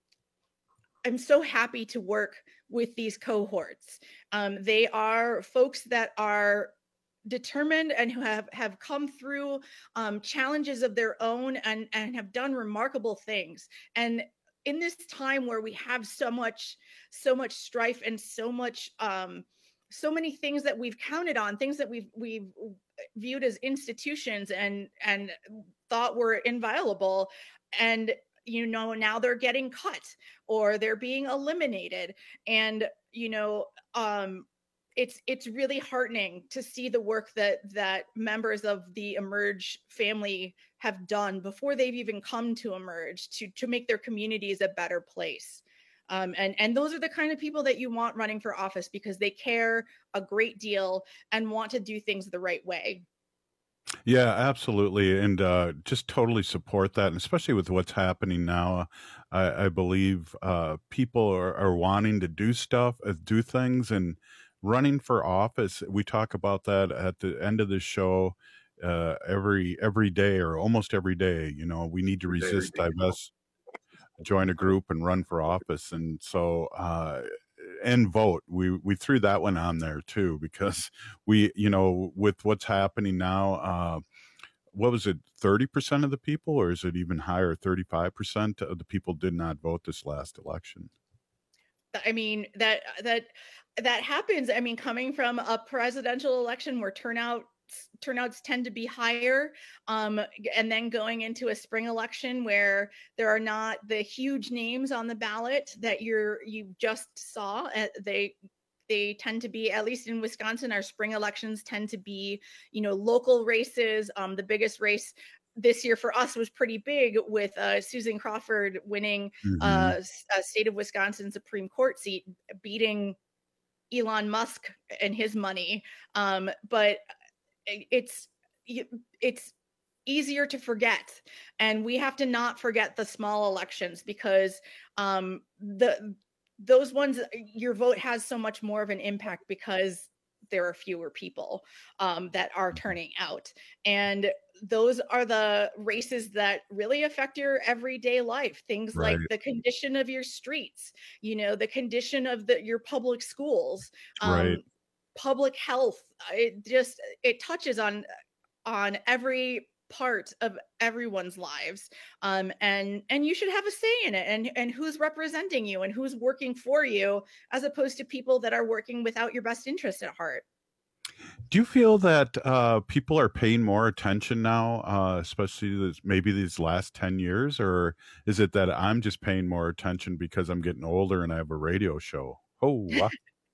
I'm so happy to work with these cohorts. Um, they are folks that are determined and who have have come through um, challenges of their own and and have done remarkable things. And in this time where we have so much so much strife and so much um, so many things that we've counted on, things that we've we've viewed as institutions and and thought were inviolable, and you know now they're getting cut or they're being eliminated, and you know um it's it's really heartening to see the work that that members of the Emerge family have done before they've even come to Emerge to to make their communities a better place. Um, and, and those are the kind of people that you want running for office because they care a great deal and want to do things the right way. Yeah, absolutely. And uh, just totally support that. And especially with what's happening now, I, I believe uh, people are, are wanting to do stuff, uh, do things, and running for office. We talk about that at the end of the show uh, every every day or almost every day. You know, we need to resist, divest, join a group, and run for office. And so, uh, and vote. We we threw that one on there too because we, you know, with what's happening now, uh, what was it, thirty percent of the people, or is it even higher? thirty-five percent of the people did not vote this last election. I mean, that that that happens. I mean, coming from a presidential election where turnout turnouts tend to be higher, um, and then going into a spring election where there are not the huge names on the ballot that you're you just saw. Uh, they they tend to be, at least in Wisconsin, our spring elections tend to be, you know, local races. Um, the biggest race this year for us was pretty big with uh, Susan Crawford winning mm-hmm. uh, a state of Wisconsin Supreme Court seat, beating Elon Musk and his money. Um, but it's it's easier to forget, and we have to not forget the small elections because um the those ones, your vote has so much more of an impact because there are fewer people um that are turning out, and those are the races that really affect your everyday life. Things right. like the condition of your streets, you know, the condition of the your public schools, um right. public health. It just it touches on on every part of everyone's lives, um and and you should have a say in it, and and who's representing you and who's working for you, as opposed to people that are working without your best interest at heart. Do you feel that uh people are paying more attention now, uh especially this, maybe these last ten years, or is it that I'm just paying more attention because I'm getting older and I have a radio show? Oh wow.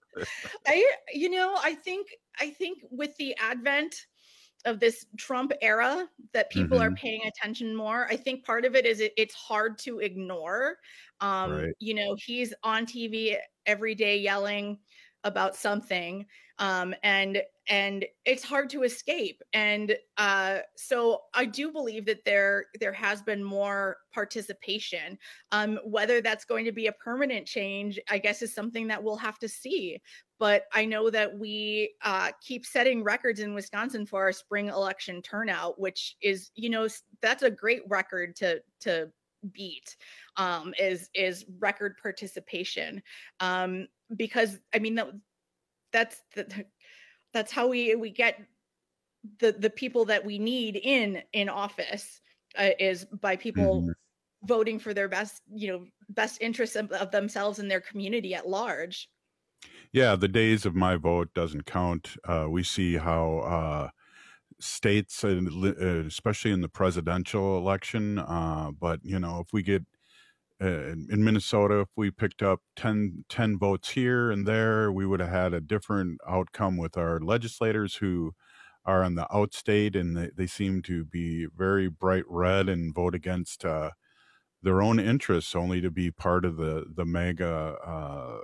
I, you know, I think, I think with the advent of this Trump era that people mm-hmm. are paying attention more. I think part of it is it, it's hard to ignore. Um, right. You know, he's on T V every day yelling about something. Um, and, and it's hard to escape. And uh, so I do believe that there, there has been more participation. Um, whether that's going to be a permanent change, I guess, is something that we'll have to see. But I know that we uh, keep setting records in Wisconsin for our spring election turnout, which is, you know, that's a great record to, to beat, um, is, is record participation. Um, because I mean, that, that's the, that's how we we get the the people that we need in in office, uh, is by people mm-hmm. voting for their best, you know, best interests of, of themselves and their community at large. Yeah, the days of my vote doesn't count. Uh, we see how uh, states, uh, especially in the presidential election, uh, but you know, if we get Uh, in Minnesota, if we picked up ten, ten votes here and there, we would have had a different outcome with our legislators who are on the outstate, and they, they seem to be very bright red and vote against uh, their own interests, only to be part of the the MAGA uh,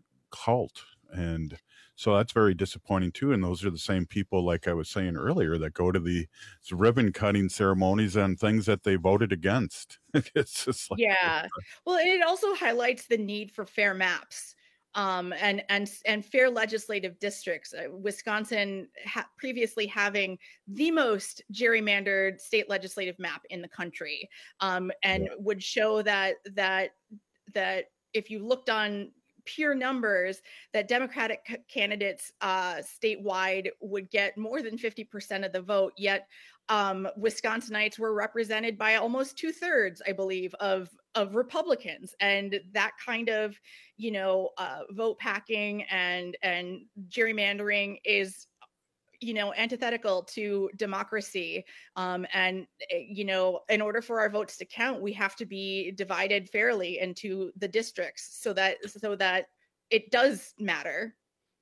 cult. And so that's very disappointing too. And those are the same people, like I was saying earlier, that go to the ribbon cutting ceremonies on things that they voted against. It's just like, yeah. Well, it also highlights the need for fair maps um, and and and fair legislative districts. Uh, Wisconsin ha- previously having the most gerrymandered state legislative map in the country, um, and yeah. would show that that that if you looked on pure numbers, that Democratic c- candidates uh, statewide would get more than fifty percent of the vote, yet um, Wisconsinites were represented by almost two thirds, I believe, of of Republicans. And that kind of, you know, uh, vote packing and and gerrymandering is, you know, antithetical to democracy. Um, and, you know, in order for our votes to count, we have to be divided fairly into the districts so that so that it does matter.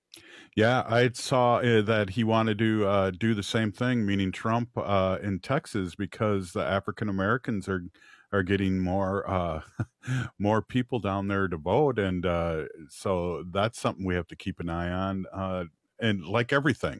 Yeah, I saw uh, that he wanted to uh, do the same thing, meaning Trump uh, in Texas, because the African Americans are are getting more uh, more people down there to vote, and uh, so that's something we have to keep an eye on. Uh, and like everything.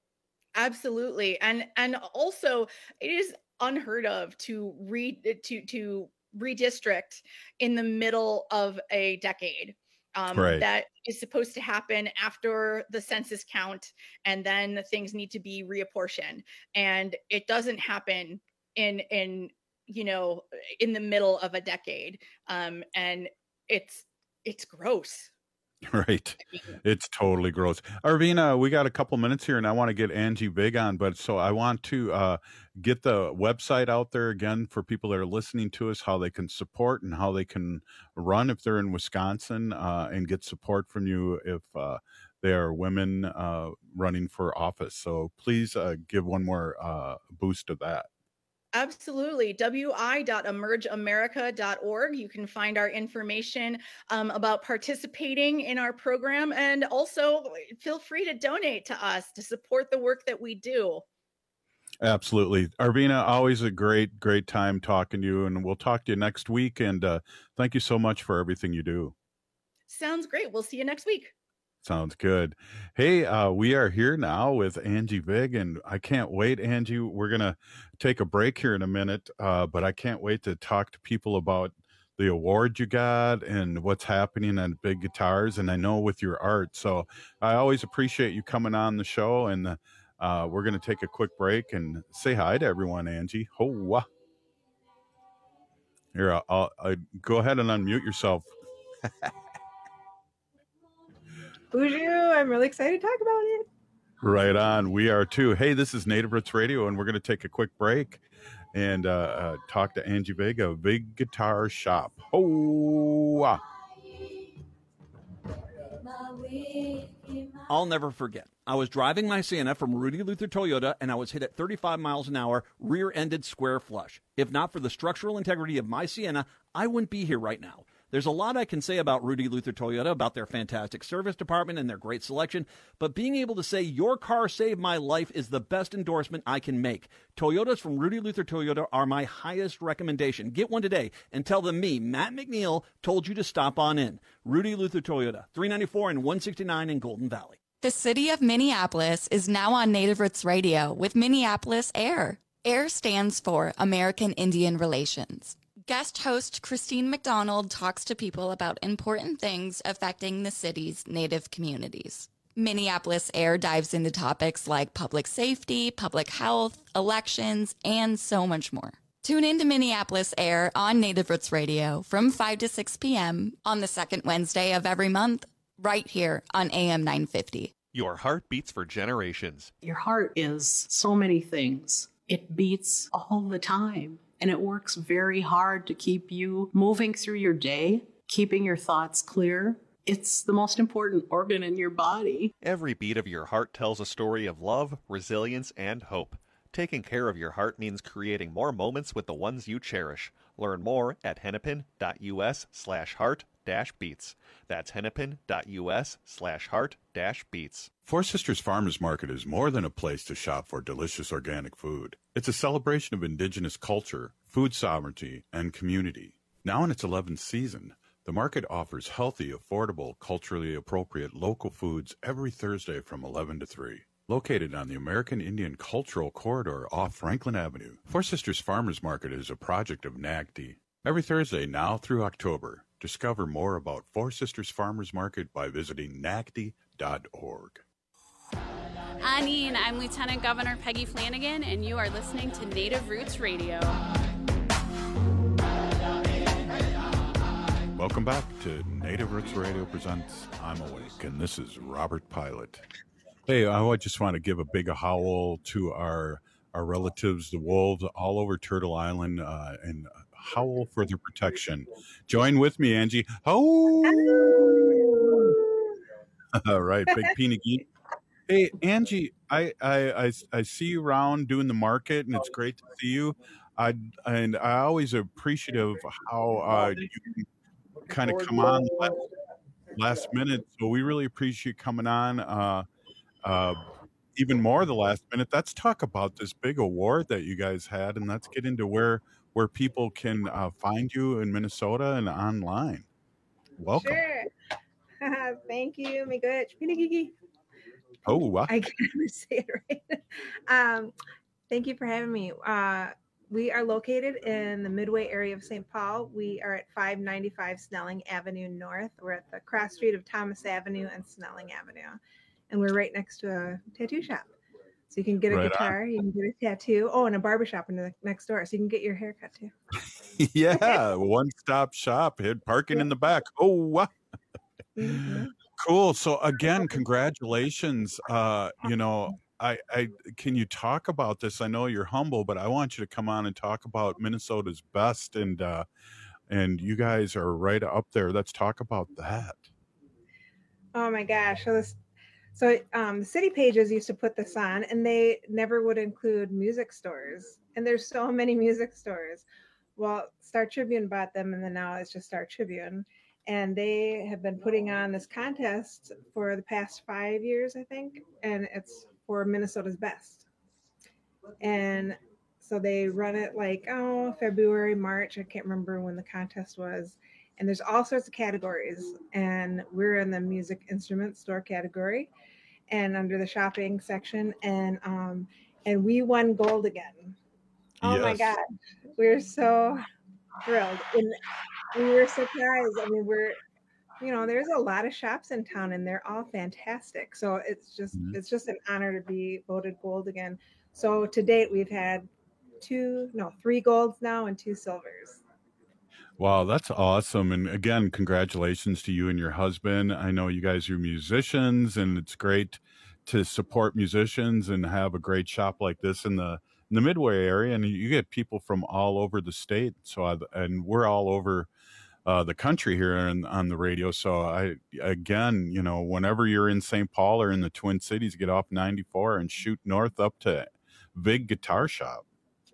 Absolutely. And and also it is unheard of to read to to redistrict in the middle of a decade. Um, right. That is supposed to happen after the census count, and then things need to be reapportioned. And it doesn't happen in in you know in the middle of a decade. Um, and it's it's gross. Right. It's totally gross. Arvina, we got a couple minutes here and I want to get Angie Vig on, but so I want to uh, get the website out there again for people that are listening to us, how they can support and how they can run if they're in Wisconsin uh, and get support from you if uh, they are women uh, running for office. So please uh, give one more uh, boost to that. Absolutely. w i dot emerge america dot org. You can find our information um, about participating in our program, and also feel free to donate to us to support the work that we do. Absolutely. Arvina, always a great, great time talking to you, and we'll talk to you next week. And uh, thank you so much for everything you do. Sounds great. We'll see you next week. Sounds good. Hey, uh, we are here now with Angie Vig, and I can't wait, Angie. We're going to take a break here in a minute, uh, but I can't wait to talk to people about the award you got and what's happening on Big Guitars, and I know with your art. So I always appreciate you coming on the show, and uh, we're going to take a quick break and say hi to everyone, Angie. Ho-wah. Here, I'll, I'll, I'll go ahead and unmute yourself. Boozhoo, I'm really excited to talk about it. Right on. We are too. Hey, this is Native Roots Radio, and we're going to take a quick break and uh, uh, talk to Angie Vega, Big Guitar Shop. Oh, I'll never forget. I was driving my Sienna from Rudy Luther Toyota, and I was hit at thirty-five miles an hour, rear-ended square flush. If not for the structural integrity of my Sienna, I wouldn't be here right now. There's a lot I can say about Rudy Luther Toyota, about their fantastic service department and their great selection, but being able to say your car saved my life is the best endorsement I can make. Toyotas from Rudy Luther Toyota are my highest recommendation. Get one today and tell them me, Matt McNeil, told you to stop on in. Rudy Luther Toyota, three ninety-four and one sixty-nine in Golden Valley. The city of Minneapolis is now on Native Roots Radio with Minneapolis AIR. AIR stands for American Indian Relations. Guest host Christine McDonald talks to people about important things affecting the city's Native communities. Minneapolis AIR dives into topics like public safety, public health, elections, and so much more. Tune in to Minneapolis AIR on Native Roots Radio from five to six p.m. on the second Wednesday of every month, right here on A M nine fifty. Your heart beats for generations. Your heart is so many things. It beats all the time. And it works very hard to keep you moving through your day, keeping your thoughts clear. It's the most important organ in your body. Every beat of your heart tells a story of love, resilience, and hope. Taking care of your heart means creating more moments with the ones you cherish. Learn more at hennepin.us slash heart beats. That's hennepin.us slash heart dash beats. Four Sisters Farmers Market is more than a place to shop for delicious organic food. It's a celebration of indigenous culture, food sovereignty, and community. Now in its eleventh season, the market offers healthy, affordable, culturally appropriate local foods every Thursday from eleven to three. Located on the American Indian Cultural Corridor off Franklin Avenue, Four Sisters Farmers Market is a project of N A C D. Every Thursday now through October, discover more about Four Sisters Farmers Market by visiting N A C D dot org. Anine, I'm Lieutenant Governor Peggy Flanagan, and you are listening to Native Roots Radio. Welcome back to Native Roots Radio presents I'm Awake, and this is Robert Pilot. Hey, I just want to give a big howl to our our relatives, the wolves, all over Turtle Island, uh, and howl for their protection. Join with me, Angie. Oh, all right, big Peenageet. Hey, Angie, I, I I I see you around doing the market, and it's great to see you. I and I always appreciative of how uh, you can kind of come on last, last minute. So we really appreciate you coming on. Uh, uh, even more the last minute. Let's talk about this big award that you guys had, and let's get into where where people can uh, find you in Minnesota and online. Welcome. Sure. Thank you, Miigwech. Pinagigi. Oh, wow. I can't even say it right. um, thank you for having me. Uh, we are located in the Midway area of Saint Paul. We are at five ninety-five Snelling Avenue North. We're at the cross street of Thomas Avenue and Snelling Avenue. And we're right next to a tattoo shop. So you can get a Right guitar, on. you can get a tattoo. Oh, and a barbershop in the next door. So you can get your hair cut too. Yeah, one-stop shop. Hit parking in the back. Oh, wow. Mm-hmm. Cool. So again, congratulations. Uh, you know, I, I can you talk about this? I know you're humble, but I want you to come on and talk about Minnesota's best, and uh, and you guys are right up there. Let's talk about that. Oh my gosh. So this so um the city pages used to put this on, and they never would include music stores. And there's so many music stores. Well, Star Tribune bought them, and then now it's just Star Tribune. And they have been putting on this contest for the past five years, I think, and it's for Minnesota's best. And so they run it like, oh, February, March. I can't remember when the contest was. And there's all sorts of categories. And we're in the music instrument store category and under the shopping section. And um, and we won gold again. Oh, my Yes. God. We're so thrilled. And we were surprised. I mean, we're, you know, there's a lot of shops in town, and they're all fantastic. So it's just, Mhm. it's just an honor to be voted gold again. So to date, we've had two, no, three golds now and two silvers. Wow, that's awesome. And again, congratulations to you and your husband. I know you guys are musicians, and it's great to support musicians and have a great shop like this in the in the Midway area. And you get people from all over the state. So, I, and we're all over uh, the country here on, on the radio. So, I again, you know, whenever you're in Saint Paul or in the Twin Cities, get off ninety-four and shoot north up to Vig Guitar Shop.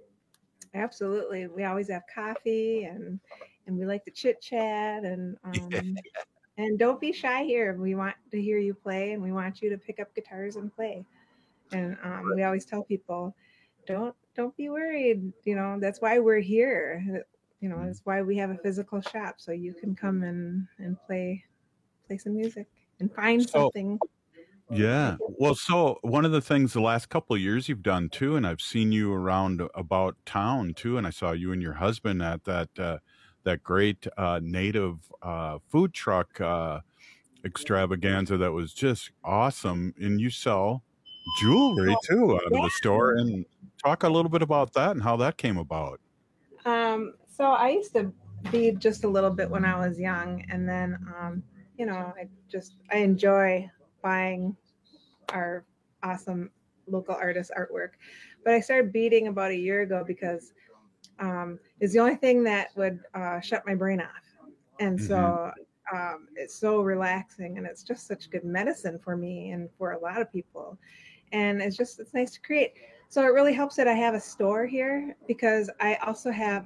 Absolutely. We always have coffee, and and we like to chit chat, and um, and don't be shy here. We want to hear you play, and we want you to pick up guitars and play. And um, we always tell people, don't don't be worried. You know, that's why we're here. You know, that's why we have a physical shop, so you can come and and play play some music and find So- something. Yeah. Well, so one of the things the last couple of years you've done too, and I've seen you around about town too, and I saw you and your husband at that uh, that great uh, native uh, food truck uh, extravaganza that was just awesome. And you sell jewelry too out of the store. And talk a little bit about that and how that came about. Um, so I used to bead just a little bit when I was young, and then um, you know, I just I enjoy buying our awesome local artist artwork. But I started beading about a year ago because um, it's the only thing that would uh, shut my brain off. And so um, it's so relaxing, and it's just such good medicine for me and for a lot of people. And it's just, it's nice to create. So it really helps that I have a store here, because I also have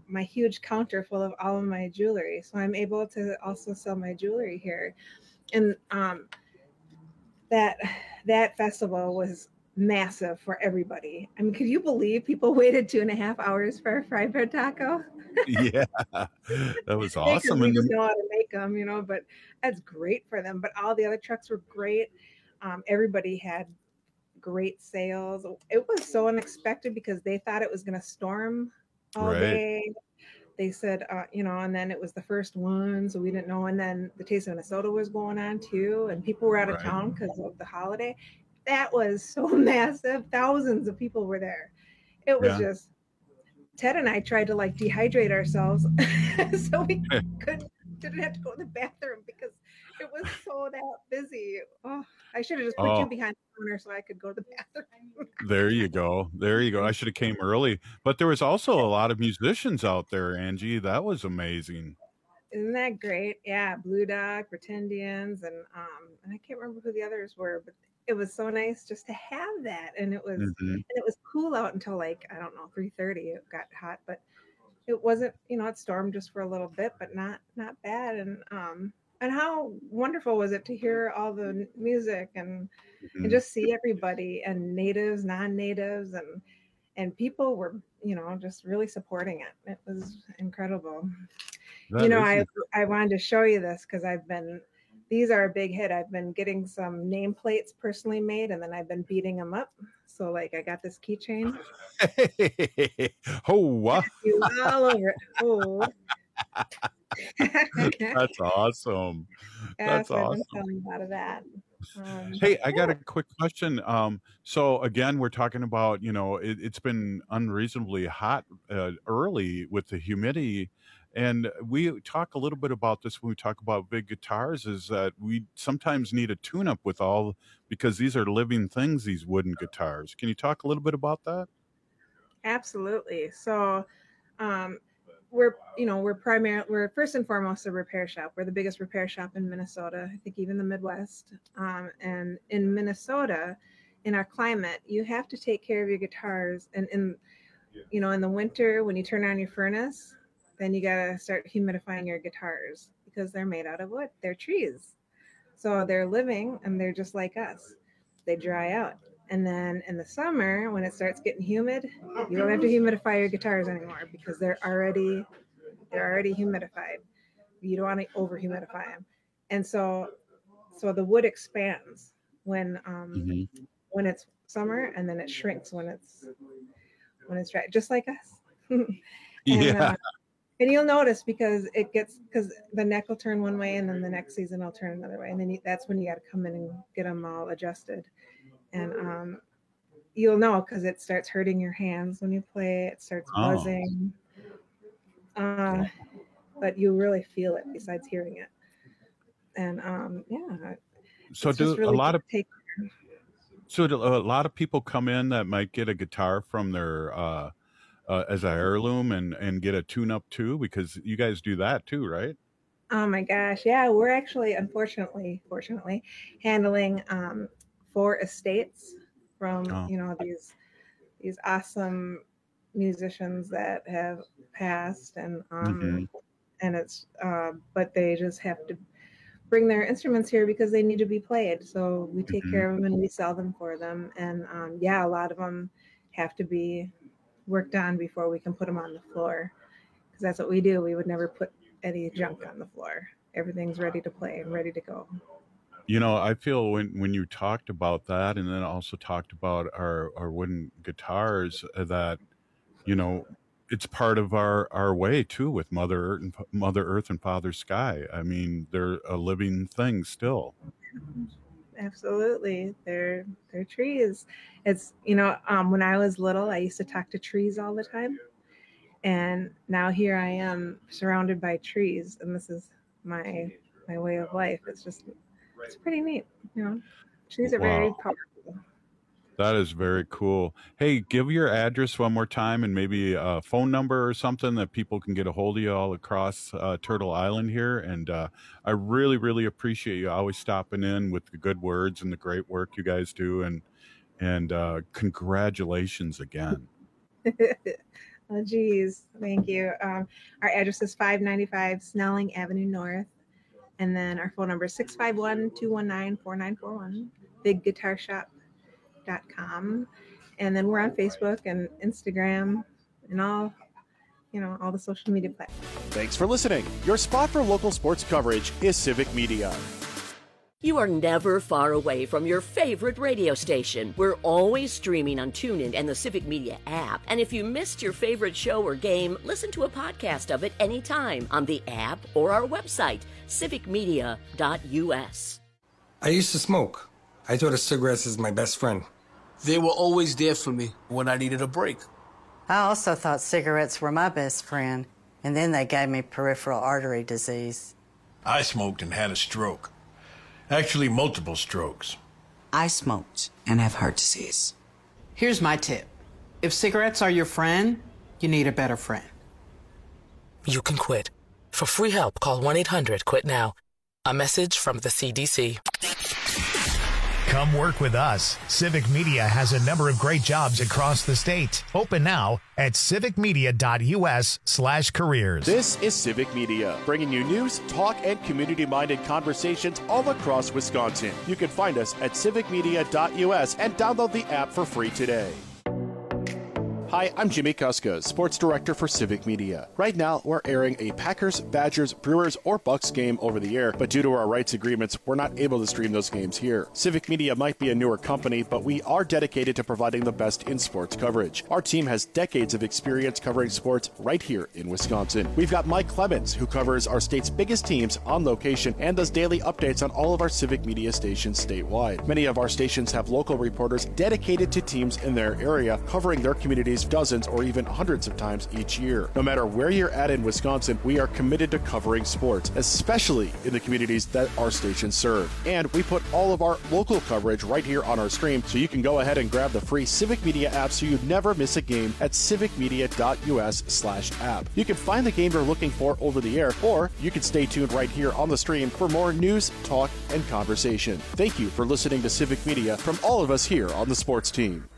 my huge counter full of all of my jewelry. So I'm able to also sell my jewelry here. And um, that that festival was massive for everybody. I mean, could you believe people waited two and a half hours for a fried bread taco? Yeah, that was They awesome. we And just then, know how to make them, you know, but that's great for them. But all the other trucks were great. Um, everybody had great sales. It was so unexpected because they thought it was going to storm all right, day. They said, uh, you know, and then it was the first one, so we didn't know. And then the Taste of Minnesota was going on too, and people were out of right. town because of the holiday. That was so massive. Thousands of people were there. It was Yeah. just, Ted and I tried to like dehydrate ourselves so we could didn't have to go to the bathroom because it was so that busy. Oh, I should have just put Oh. you behind the counter so I could go to the bathroom. There you go. There you go. I should have came early. But there was also a lot of musicians out there, Angie. That was amazing. Isn't that great? Yeah, Blue Dog, Pretendians, and um, and I can't remember who the others were, but it was so nice just to have that. And it was Mhm. and it was cool out until like I don't know three thirty. It got hot, but it wasn't. You know, it stormed just for a little bit, but not not bad. And um, and how wonderful was it to hear all the n- music and and Mhm. just see everybody and natives, non-natives, and and people were you know just really supporting it. It was incredible. That You know, is I incredible. I wanted to show you this because I've been these are a big hit. I've been getting some nameplates personally made, and then I've been beating them up. So like I got this keychain. Oh, wow. You all over it. Oh, That's awesome. yeah, That's so I've been awesome. selling a lot of that. Um, Hey, I got a quick question. Um, so again, we're talking about, you know, it, it's been unreasonably hot uh, early with the humidity. And we talk a little bit about this when we talk about big guitars, is that we sometimes need a tune-up with all, because these are living things, these wooden guitars. Can you talk a little bit about that? Absolutely. So, um, we're you know we're primarily we're first and foremost a repair shop. We're the biggest repair shop in Minnesota. I think even the Midwest. Um, and in Minnesota, in our climate, you have to take care of your guitars. And in you know in the winter, when you turn on your furnace, then you gotta start humidifying your guitars because they're made out of wood. They're trees, so they're living and they're just like us. They dry out. And then in the summer, when it starts getting humid, you don't have to humidify your guitars anymore because they're already they're already humidified. You don't want to over humidify them. And so so the wood expands when um Mhm. when it's summer, and then it shrinks when it's when it's dry, just like us. and Yeah. uh, and you'll notice because it gets because the neck will turn one way and then the next season will turn another way, and then you, that's when you got to come in and get them all adjusted. And um, you'll know because it starts hurting your hands when you play. It starts Oh. buzzing, uh, but you really feel it besides hearing it. And um, yeah, So it's do just a really lot good of to take care. so do a lot of people come in that might get a guitar from their uh, uh, as a heirloom and and get a tune up too, because you guys do that too, right? Oh my gosh, yeah, we're actually, unfortunately, fortunately, handling um, four estates from Oh. you know these these awesome musicians that have passed, and um, Mhm. and it's uh, but they just have to bring their instruments here because they need to be played. So we take Mhm. care of them and we sell them for them. And um, yeah, a lot of them have to be worked on before we can put them on the floor because that's what we do. We would never put any junk on the floor. Everything's ready to play and ready to go. You know, I feel when when you talked about that, and then also talked about our our wooden guitars, uh, that you know it's part of our our way too with Mother Earth and Mother Earth and Father Sky. I mean, they're a living thing still. Absolutely. They're they're trees. It's you know, um, when I was little, I used to talk to trees all the time. And now here I am surrounded by trees, and this is my my way of life. It's just it's pretty neat, you know. Trees are very Wow. powerful. That is very cool. Hey, give your address one more time and maybe a phone number or something that people can get a hold of you all across uh, Turtle Island here. And uh, I really, really appreciate you always stopping in with the good words and the great work you guys do. And and uh, congratulations again. Oh, geez. Thank you. Um, our address is five ninety-five Snelling Avenue North. And then our phone number is six five one, two one nine, four nine four one, big guitar shop dot com. And then we're on Facebook and Instagram and all, you know, all the social media platforms. Thanks for listening. Your spot for local sports coverage is Civic Media. You are never far away from your favorite radio station. We're always streaming on TuneIn and the Civic Media app. And if you missed your favorite show or game, listen to a podcast of it anytime on the app or our website, civic media dot u s. I used to smoke. I thought of cigarettes as my best friend. They were always there for me when I needed a break. I also thought cigarettes were my best friend, and then they gave me peripheral artery disease. I smoked and had a stroke. Actually, multiple strokes. I smoked and have heart disease. Here's my tip. If cigarettes are your friend, you need a better friend. You can quit. For free help, call one eight hundred quit now. A message from the C D C. Come work with us. Civic Media has a number of great jobs across the state. Open now at civic media dot u s slash careers. This is Civic Media, bringing you news, talk, and community-minded conversations all across Wisconsin. You can find us at civic media dot u s and download the app for free today. Hi, I'm Jimmy Kuska, Sports Director for Civic Media. Right now, we're airing a Packers, Badgers, Brewers, or Bucks game over the air, but due to our rights agreements, we're not able to stream those games here. Civic Media might be a newer company, but we are dedicated to providing the best in sports coverage. Our team has decades of experience covering sports right here in Wisconsin. We've got Mike Clemens, who covers our state's biggest teams on location and does daily updates on all of our Civic Media stations statewide. Many of our stations have local reporters dedicated to teams in their area, covering their communities dozens or even hundreds of times each year. No matter where you're at in Wisconsin, we are committed to covering sports, especially in the communities that our stations serve. And we put all of our local coverage right here on our stream, so you can go ahead and grab the free Civic Media app so you never miss a game at civic media dot u s slash app. You can find the game you're looking for over the air, or you can stay tuned right here on the stream for more news, talk, and conversation. Thank you for listening to Civic Media from all of us here on the sports team.